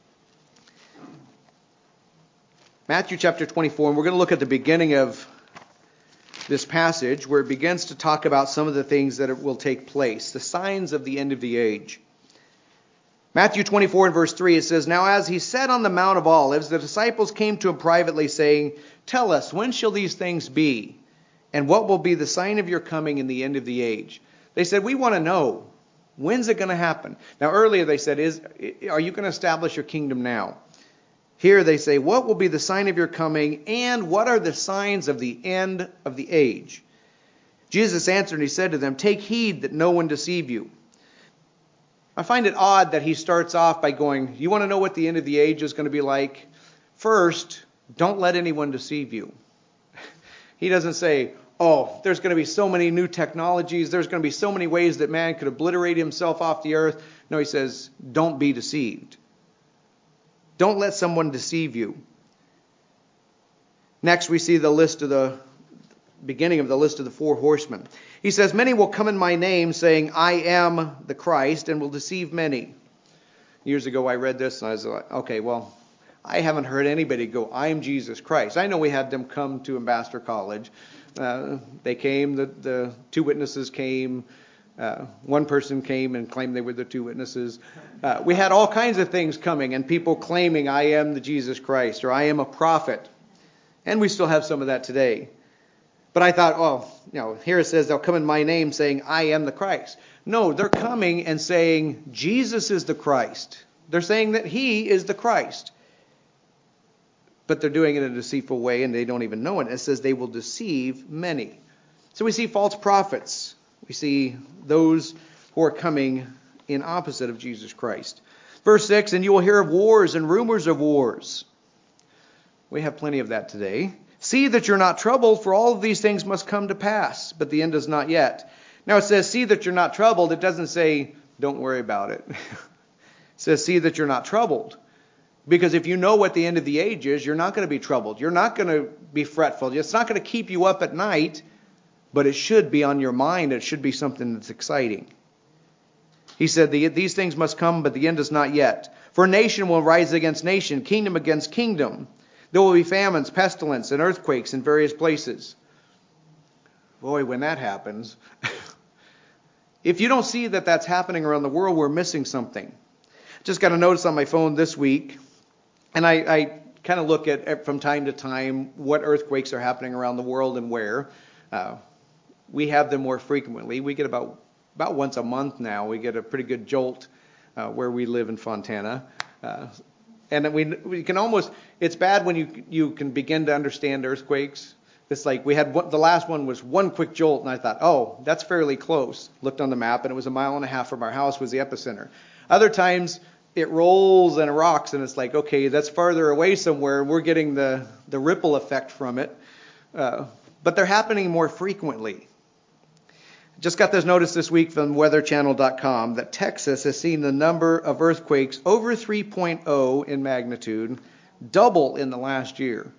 Matthew chapter 24, and we're going to look at the beginning of this passage where it begins to talk about some of the things that will take place, the signs of the end of the age. Matthew 24 and verse 3, it says, Now as he sat on the Mount of Olives, the disciples came to him privately, saying, Tell us, when shall these things be? And what will be the sign of your coming in the end of the age? They said, we want to know. When's it going to happen? Now earlier they said, are you going to establish your kingdom now? Here they say, what will be the sign of your coming, and what are the signs of the end of the age? Jesus answered and he said to them, Take heed that no one deceive you. I find it odd that he starts off by going, you want to know what the end of the age is going to be like? First, don't let anyone deceive you. He doesn't say, there's going to be so many new technologies. There's going to be so many ways that man could obliterate himself off the earth. No, he says, don't be deceived. Don't let someone deceive you. Next, we see the beginning of the list of the 4 horsemen. He says, Many will come in my name, saying, I am the Christ, and will deceive many. Years ago, I read this, and I was like, okay, well, I haven't heard anybody go, I am Jesus Christ. I know we had them come to Ambassador College. They came, the 2 witnesses came. One person came and claimed they were the 2 witnesses. We had all kinds of things coming, and people claiming, I am the Jesus Christ, or I am a prophet. And we still have some of that today. But I thought, here it says they'll come in my name saying, I am the Christ. No, they're coming and saying, Jesus is the Christ. They're saying that he is the Christ. But they're doing it in a deceitful way, and they don't even know it. It says they will deceive many. So we see false prophets. We see those who are coming in opposite of Jesus Christ. Verse 6, And you will hear of wars and rumors of wars. We have plenty of that today. See that you're not troubled, for all of these things must come to pass, but the end is not yet. Now it says, see that you're not troubled. It doesn't say, don't worry about it. It says, see that you're not troubled. Because if you know what the end of the age is, you're not going to be troubled. You're not going to be fretful. It's not going to keep you up at night, but it should be on your mind. It should be something that's exciting. He said, these things must come, but the end is not yet. For nation will rise against nation, kingdom against kingdom. There will be famines, pestilence, and earthquakes in various places. Boy, when that happens, if you don't see that that's happening around the world, we're missing something. Just got a notice on my phone this week, and I kind of look at from time to time what earthquakes are happening around the world and where. We have them more frequently. We get about once a month now. We get a pretty good jolt where we live in Fontana. And we can almost, it's bad when you can begin to understand earthquakes. It's like we had the last one was one quick jolt, and I thought, that's fairly close. Looked on the map, and it was 1.5 miles from our house was the epicenter. Other times, it rolls and rocks, and it's like, okay, that's farther away somewhere, and we're getting the ripple effect from it. But they're happening more frequently. Just got this notice this week from weatherchannel.com that Texas has seen the number of earthquakes over 3.0 in magnitude double in the last year.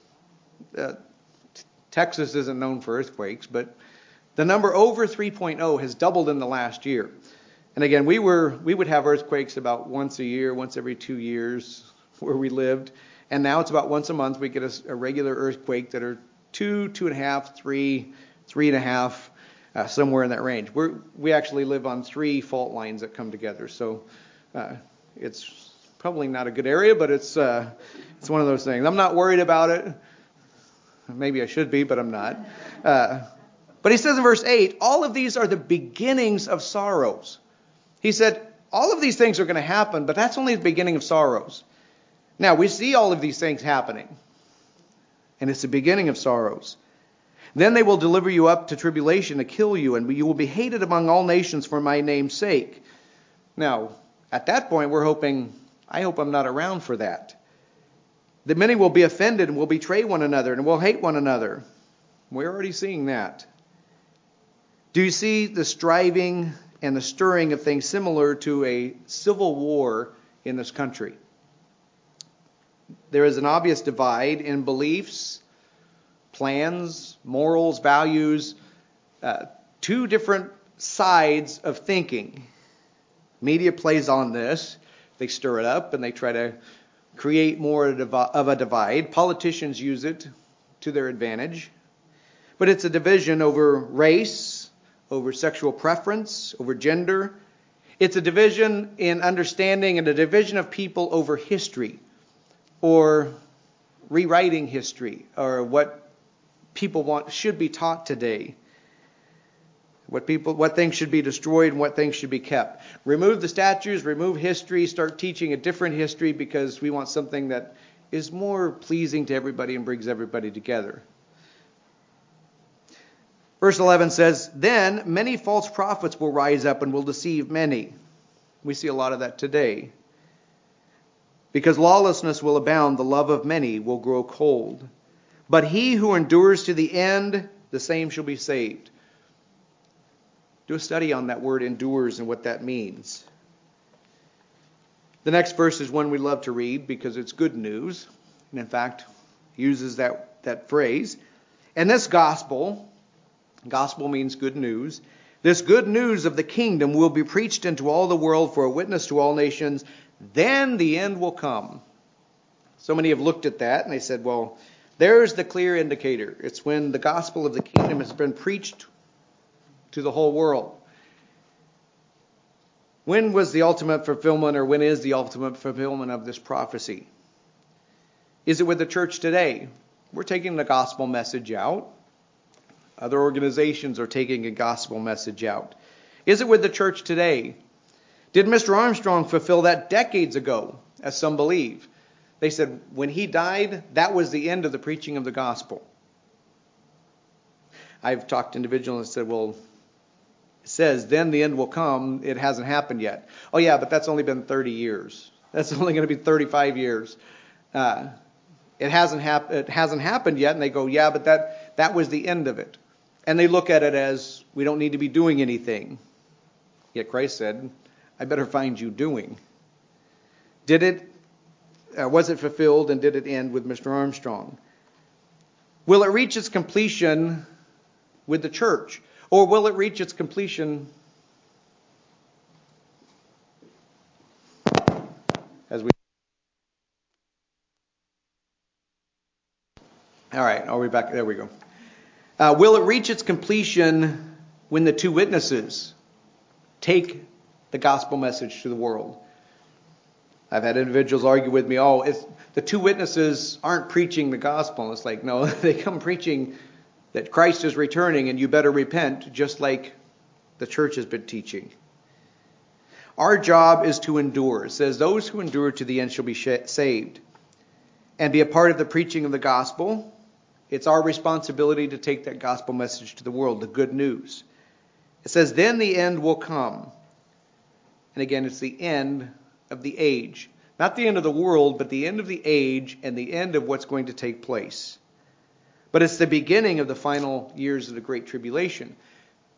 Texas isn't known for earthquakes, but the number over 3.0 has doubled in the last year. And again, we would have earthquakes about once a year, once every 2 years where we lived. And now it's about once a month we get a regular earthquake that are 2, 2.5, 3, 3.5, somewhere in that range. We actually live on 3 fault lines that come together. So it's probably not a good area, but it's one of those things. I'm not worried about it. Maybe I should be, but I'm not. But he says in verse 8, all of these are the beginnings of sorrows. He said, all of these things are going to happen, but that's only the beginning of sorrows. Now, we see all of these things happening, and it's the beginning of sorrows. Then they will deliver you up to tribulation to kill you, and you will be hated among all nations for my name's sake. Now, at that point, I hope I'm not around for that. That many will be offended and will betray one another and will hate one another. We're already seeing that. Do you see the striving and the stirring of things similar to a civil war in this country? There is an obvious divide in beliefs, plans, morals, values, 2 different sides of thinking. Media plays on this. They stir it up and they try to create more of a divide. Politicians use it to their advantage. But it's a division over race, over sexual preference, over gender. It's a division in understanding and a division of people over history or rewriting history or what people should be taught today. What things should be destroyed and what things should be kept. Remove the statues, remove history, start teaching a different history because we want something that is more pleasing to everybody and brings everybody together. Verse 11 says, then many false prophets will rise up and will deceive many. We see a lot of that today. Because lawlessness will abound, the love of many will grow cold. But he who endures to the end, the same shall be saved. Do a study on that word endures and what that means. The next verse is one we love to read because it's good news. And in fact, uses that phrase. And this gospel means good news. This good news of the kingdom will be preached into all the world for a witness to all nations. Then the end will come. So many have looked at that and they said, well, there's the clear indicator. It's when the gospel of the kingdom has been preached to the whole world. When was the ultimate fulfillment, or when is the ultimate fulfillment of this prophecy? Is it with the church today? We're taking the gospel message out. Other organizations are taking a gospel message out. Is it with the church today? Did Mr. Armstrong fulfill that decades ago, as some believe? They said when he died, that was the end of the preaching of the gospel. I've talked to individuals and said, well, it says then the end will come. It hasn't happened yet. Oh yeah, but that's only been 30 years. That's only going to be 35 years. It hasn't happened yet. And they go, yeah, but that was the end of it. And they look at it as we don't need to be doing anything. Yet Christ said, I better find you doing. Was it fulfilled, and did it end with Mr. Armstrong? Will it reach its completion with the church? Or will it reach its completion as we... All right, are we back? There we go. Will it reach its completion when the 2 witnesses take the gospel message to the world? I've had individuals argue with me, the 2 witnesses aren't preaching the gospel. It's like, no, they come preaching that Christ is returning and you better repent, just like the church has been teaching. Our job is to endure. It says, those who endure to the end shall be saved. And be a part of the preaching of the gospel. It's our responsibility to take that gospel message to the world, the good news. It says, then the end will come. And again, it's the end of the age. Not the end of the world, but the end of the age and the end of what's going to take place. But it's the beginning of the final years of the Great Tribulation.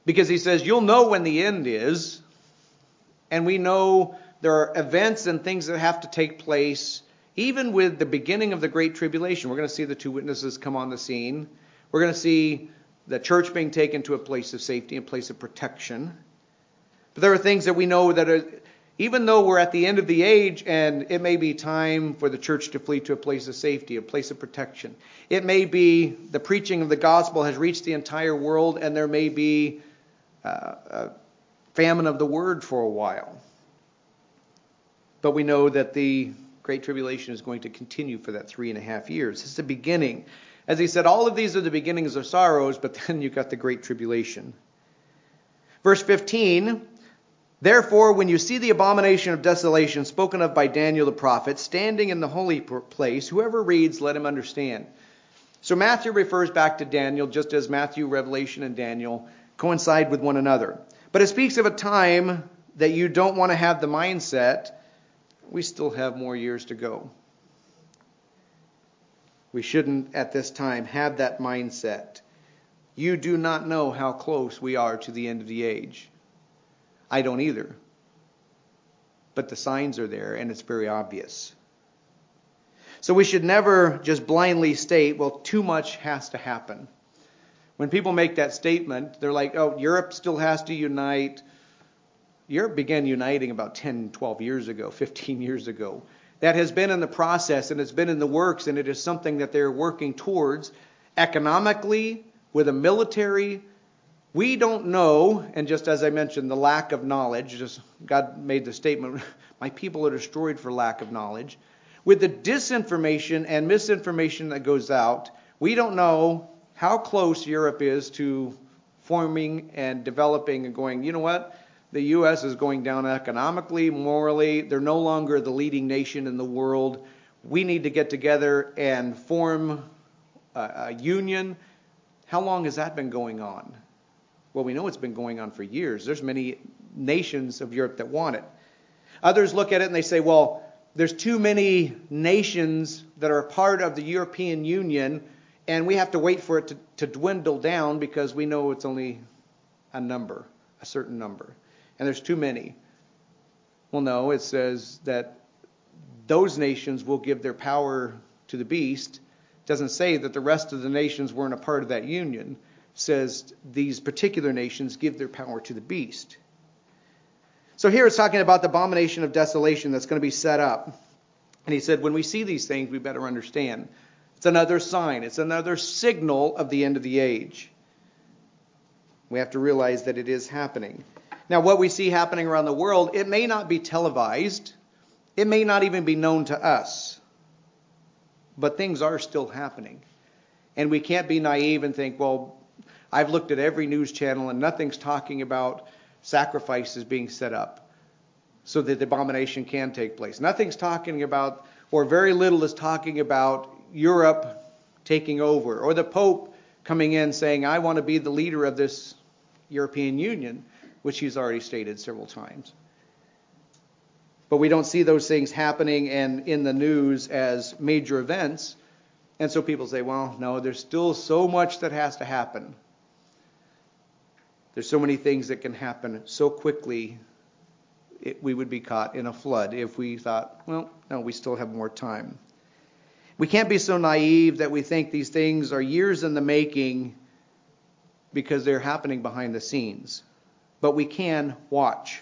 Because he says, you'll know when the end is, and we know there are events and things that have to take place, even with the beginning of the Great Tribulation. We're going to see the two witnesses come on the scene. We're going to see the church being taken to a place of safety, a place of protection. But there are things that we know that are, even though we're at the end of the age and it may be time for the church to flee to a place of safety, a place of protection. It may be the preaching of the gospel has reached the entire world and there may be a famine of the word for a while. But we know that the Great Tribulation is going to continue for that 3.5 years. It's the beginning. As he said, all of these are the beginnings of sorrows, but then you've got the Great Tribulation. Verse 15, therefore, when you see the abomination of desolation spoken of by Daniel the prophet, standing in the holy place, whoever reads, let him understand. So Matthew refers back to Daniel, just as Matthew, Revelation, and Daniel coincide with one another. But it speaks of a time that you don't want to have the mindset, we still have more years to go. We shouldn't at this time have that mindset. You do not know how close we are to the end of the age. I don't either. But the signs are there and it's very obvious. So we should never just blindly state, well, too much has to happen. When people make that statement, they're like, oh, Europe still has to unite. Europe began uniting about 10, 12 years ago, 15 years ago. That has been in the process and it's been in the works, and it is something that they're working towards economically, with a military. We don't know, and just as I mentioned, the lack of knowledge, just God made the statement, my people are destroyed for lack of knowledge. With the disinformation and misinformation that goes out, we don't know how close Europe is to forming and developing and going, you know what? The U.S. is going down economically, morally. They're no longer the leading nation in the world. We need to get together and form a union. How long has that been going on? Well, we know it's been going on for years. There's many nations of Europe that want it. Others look at it and they say, well, there's too many nations that are part of the European Union, and we have to wait for it to dwindle down because we know it's only a number, a certain number. And there's too many. Well, no, it says that those nations will give their power to the beast. It doesn't say that the rest of the nations weren't a part of that union. It says these particular nations give their power to the beast. So here it's talking about the abomination of desolation that's going to be set up. And he said, when we see these things, we better understand. It's another sign. It's another signal of the end of the age. We have to realize that it is happening. Now, what we see happening around the world, it may not be televised. It may not even be known to us. But things are still happening. And we can't be naive and think, well, I've looked at every news channel and nothing's talking about sacrifices being set up so that the abomination can take place. Nothing's talking about, or very little is talking about Europe taking over, or the Pope coming in saying, I want to be the leader of this European Union, which he's already stated several times. But we don't see those things happening and in the news as major events. And so people say, well, no, there's still so much that has to happen. There's so many things that can happen so quickly, we would be caught in a flood if we thought, well, no, we still have more time. We can't be so naive that we think these things are years in the making because they're happening behind the scenes. But we can watch.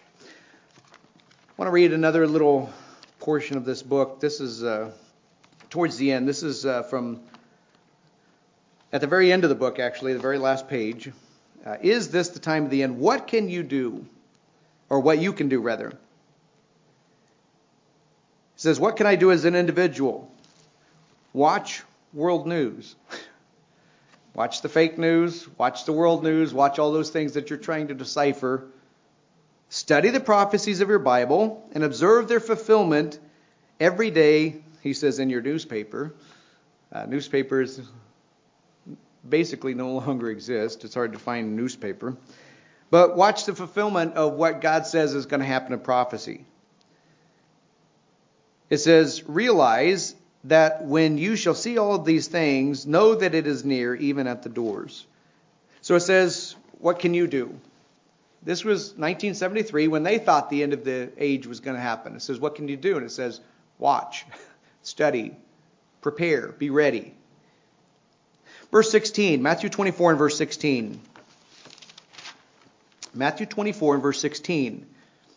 I want to read another little portion of this book. This is towards the end. This is from at the very end of the book, actually, the very last page. Is this the time of the end? What can you do? Or what you can do, rather. It says, what can I do as an individual? Watch world news. Watch the fake news. Watch the world news. Watch all those things that you're trying to decipher. Study the prophecies of your Bible and observe their fulfillment every day, he says, in your newspaper. Newspapers basically no longer exist. It's hard to find a newspaper. But watch the fulfillment of what God says is going to happen in prophecy. It says, realize that when you shall see all of these things, know that it is near, even at the doors. So it says, what can you do? This was 1973 when they thought the end of the age was going to happen. It says, what can you do? And it says, watch, study, prepare, be ready. Verse 16, Matthew 24 and verse 16. Matthew 24 and verse 16.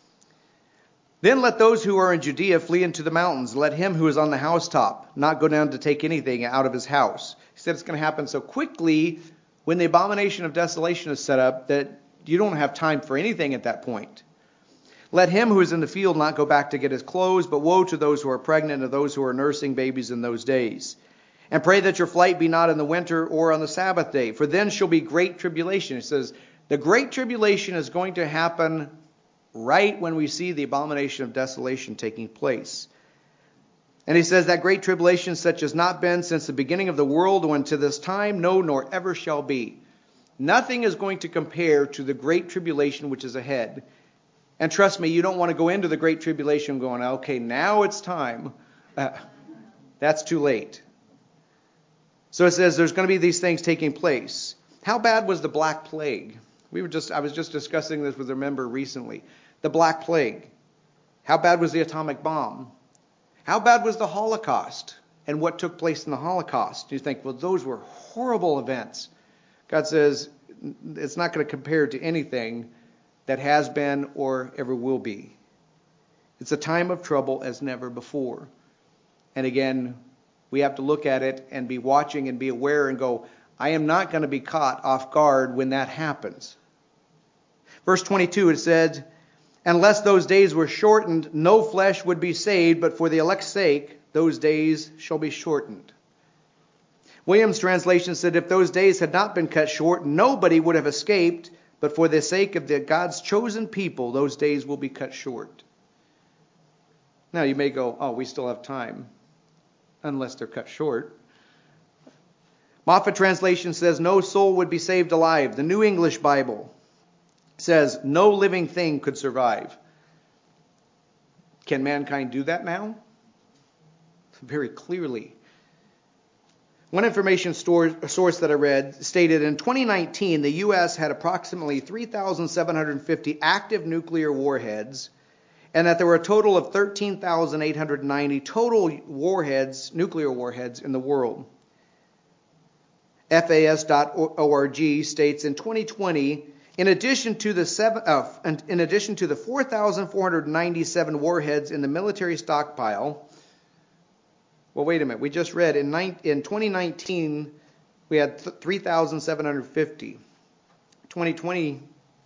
Then let those who are in Judea flee into the mountains. Let him who is on the housetop not go down to take anything out of his house. He said it's going to happen so quickly when the abomination of desolation is set up that you don't have time for anything at that point. Let him who is in the field not go back to get his clothes, but woe to those who are pregnant and those who are nursing babies in those days. And pray that your flight be not in the winter or on the Sabbath day, for then shall be great tribulation. It says the great tribulation is going to happen right when we see the abomination of desolation taking place. And he says that great tribulation such has not been since the beginning of the world, or unto this time, no, nor ever shall be. Nothing is going to compare to the great tribulation which is ahead. And trust me, you don't want to go into the great tribulation going, okay, now it's time. That's too late. So it says there's going to be these things taking place. How bad was the Black Plague? I was just discussing this with a member recently. The Black Plague. How bad was the atomic bomb? How bad was the Holocaust and what took place in the Holocaust? You think, well, those were horrible events. God says it's not going to compare to anything that has been or ever will be. It's a time of trouble as never before. And again, we have to look at it and be watching and be aware and go, I am not going to be caught off guard when that happens. Verse 22, it said, unless those days were shortened, no flesh would be saved, but for the elect's sake, those days shall be shortened. Williams' translation said, if those days had not been cut short, nobody would have escaped, but for the sake of God's chosen people, those days will be cut short. Now you may go, oh, we still have time, unless they're cut short. Moffat translation says, no soul would be saved alive. The New English Bible says, no living thing could survive. Can mankind do that now? Very clearly. One information source that I read stated in 2019, the U.S. had approximately 3,750 active nuclear warheads, and that there were a total of 13,890 total nuclear warheads in the world. FAS.org states in 2020, in addition to the 4,497 warheads in the military stockpile. Well, wait a minute. We just read in 2019 we had 3,750. 2020,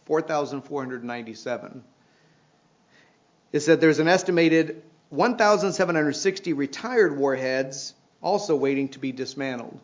4,497. It said there's an estimated 1,760 retired warheads also waiting to be dismantled.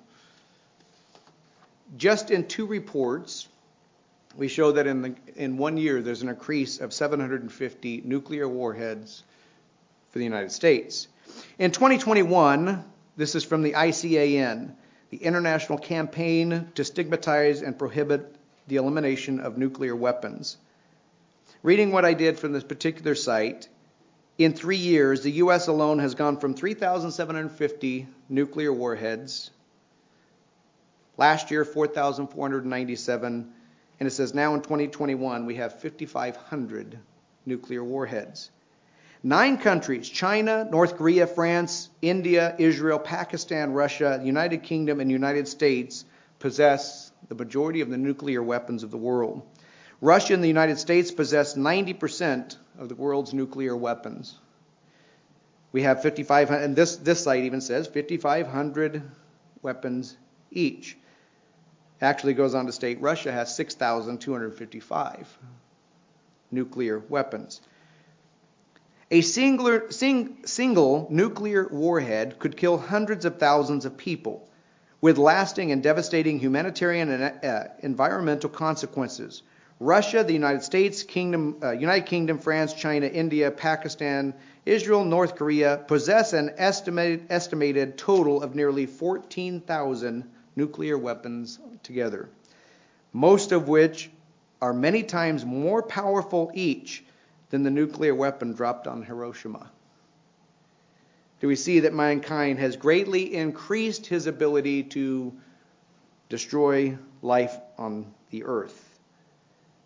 Just in 2 reports, we show that in 1 year there's an increase of 750 nuclear warheads for the United States. In 2021, this is from the ICAN, the International Campaign to Stigmatize and Prohibit the Elimination of Nuclear Weapons. Reading what I did from this particular site, in 3 years, the U.S. alone has gone from 3,750 nuclear warheads. Last year, 4,497. And it says now in 2021, we have 5,500 nuclear warheads. 9 countries, China, North Korea, France, India, Israel, Pakistan, Russia, the United Kingdom, and United States possess the majority of the nuclear weapons of the world. Russia and the United States possess 90% of the world's nuclear weapons. We have 5,500, and this site even says 5,500 weapons each. Actually goes on to state Russia has 6,255 nuclear weapons. A single nuclear warhead could kill hundreds of thousands of people with lasting and devastating humanitarian and environmental consequences. Russia, the United States, United Kingdom, France, China, India, Pakistan, Israel, North Korea possess an estimated total of nearly 14,000 nuclear weapons together, most of which are many times more powerful each than the nuclear weapon dropped on Hiroshima. Do we see that mankind has greatly increased his ability to destroy life on the earth?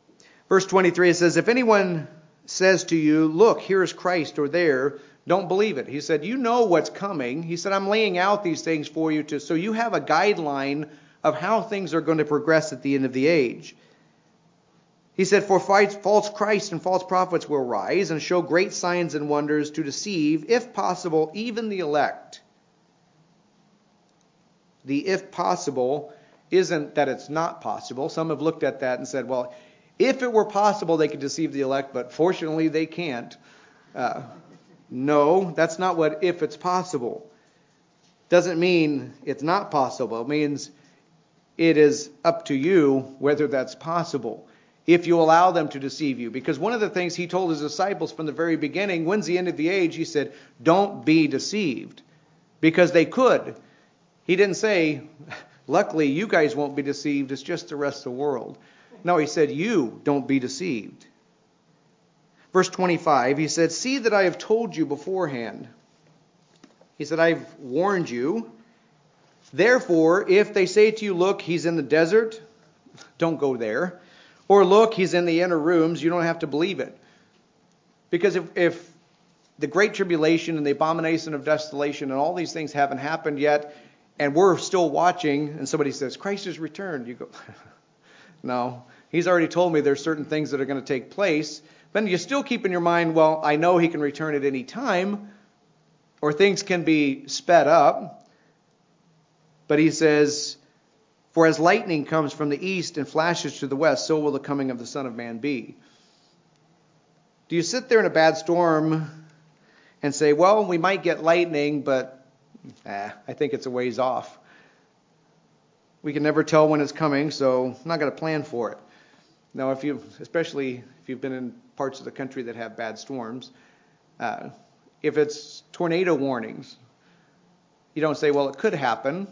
Verse 23, it says, if anyone says to you, look, here is Christ, or there, don't believe it. He said, you know what's coming. He said, I'm laying out these things for you so you have a guideline of how things are going to progress at the end of the age. He said, for false Christs and false prophets will rise and show great signs and wonders to deceive, if possible, even the elect. The if possible isn't that it's not possible. Some have looked at that and said, well, if it were possible, they could deceive the elect, but fortunately they can't. No, that's not what if it's possible. Doesn't mean it's not possible. It means it is up to you whether that's possible, if you allow them to deceive you. Because one of the things he told his disciples from the very beginning, when's the end of the age? He said, don't be deceived. Because they could. He didn't say, luckily you guys won't be deceived, it's just the rest of the world. No, he said, you don't be deceived. Verse 25, he said, see that I have told you beforehand. He said, I've warned you. Therefore, if they say to you, look, he's in the desert, don't go there. Or look, he's in the inner rooms, you don't have to believe it. Because if the Great Tribulation and the abomination of desolation and all these things haven't happened yet, and we're still watching, and somebody says, Christ has returned, you go, no, he's already told me there's certain things that are going to take place. Then you still keep in your mind, well, I know he can return at any time, or things can be sped up. But he says, for as lightning comes from the east and flashes to the west, so will the coming of the Son of Man be. Do you sit there in a bad storm and say, well, we might get lightning, but I think it's a ways off. We can never tell when it's coming, so I'm not going to plan for it. Now, especially if you've been in parts of the country that have bad storms, if it's tornado warnings, you don't say, well, it could happen.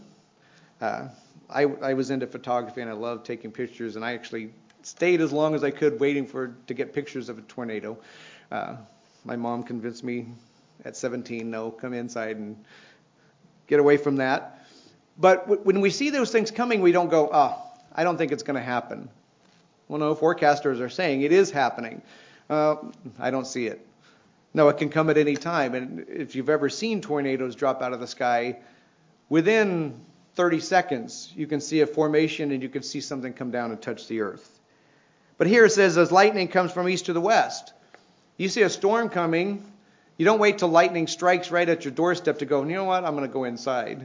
I was into photography and I loved taking pictures, and I actually stayed as long as I could waiting to get pictures of a tornado. My mom convinced me at 17, no, come inside and get away from that. But when we see those things coming, we don't go, I don't think it's going to happen. Well, no, forecasters are saying it is happening. I don't see it. No, it can come at any time. And if you've ever seen tornadoes drop out of the sky, within 30 seconds, you can see a formation and you can see something come down and touch the earth. But here it says, as lightning comes from east to the west. You see a storm coming, you don't wait till lightning strikes right at your doorstep to go, you know what, I'm going to go inside.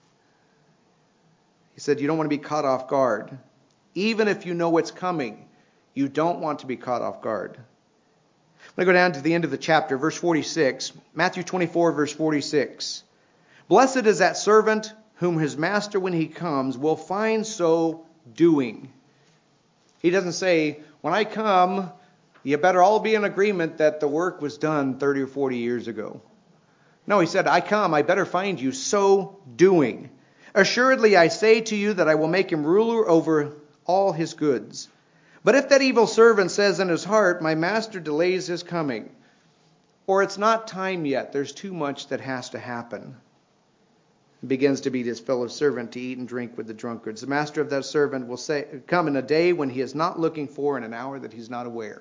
He said, you don't want to be caught off guard. Even if you know what's coming, you don't want to be caught off guard. I'm going to go down to the end of the chapter, verse 46. Matthew 24, verse 46. Blessed is that servant whom his master, when he comes, will find so doing. He doesn't say, when I come, you better all be in agreement that the work was done 30 or 40 years ago. No, he said, I come, I better find you so doing. Assuredly, I say to you that I will make him ruler over all his goods. But if that evil servant says in his heart, my master delays his coming, or it's not time yet, there's too much that has to happen, begins to beat his fellow servant to eat and drink with the drunkards, the master of that servant will come in a day when he is not looking for, in an hour that he's not aware.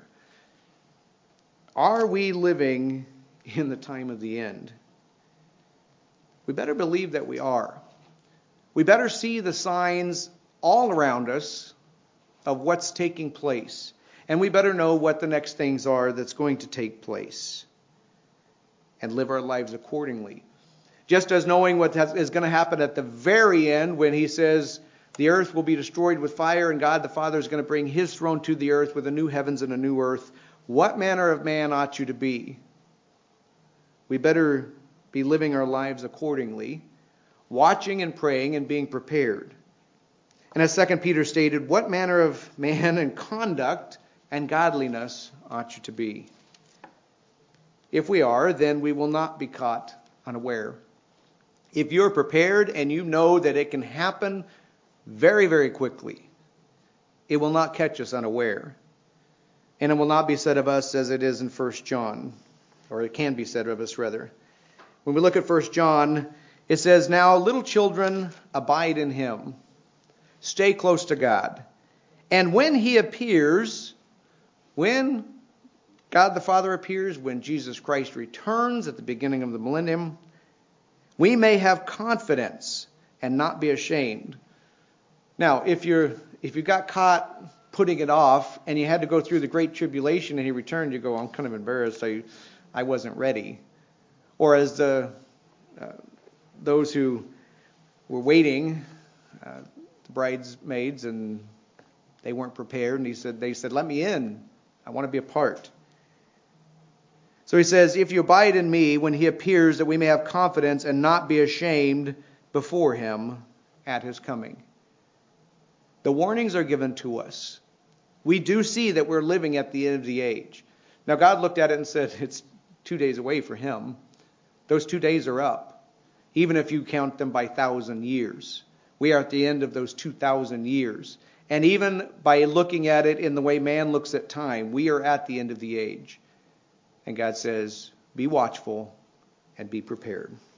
Are we living in the time of the end? We better believe that we are. We better see the signs all around us of what's taking place. And we better know what the next things are that's going to take place. And live our lives accordingly. Just as knowing what is going to happen at the very end when he says the earth will be destroyed with fire and God the Father is going to bring his throne to the earth with a new heavens and a new earth. What manner of man ought you to be? We better be living our lives accordingly, watching and praying and being prepared. And as 2 Peter stated, what manner of man and conduct and godliness ought you to be? If we are, then we will not be caught unaware. If you're prepared and you know that it can happen very, very quickly, it will not catch us unaware. And it will not be said of us as it is in 1 John, or it can be said of us rather. When we look at 1 John, it says, now little children, abide in him. Stay close to God. And when he appears, When God the Father appears, when Jesus Christ returns at the beginning of the millennium, we may have confidence and not be ashamed. Now, if you got caught putting it off and you had to go through the great tribulation and he returned, you go, I'm kind of embarrassed. I wasn't ready. Or as those who were waiting, the bridesmaids, and they weren't prepared, and they said, let me in. I want to be a part. So he says, if you abide in me when he appears, that we may have confidence and not be ashamed before him at his coming. The warnings are given to us. We do see that we're living at the end of the age. Now God looked at it and said, it's 2 days away for him. Those 2 days are up, even if you count them by 1,000 years. We are at the end of those 2,000 years. And even by looking at it in the way man looks at time, we are at the end of the age. And God says, be watchful and be prepared.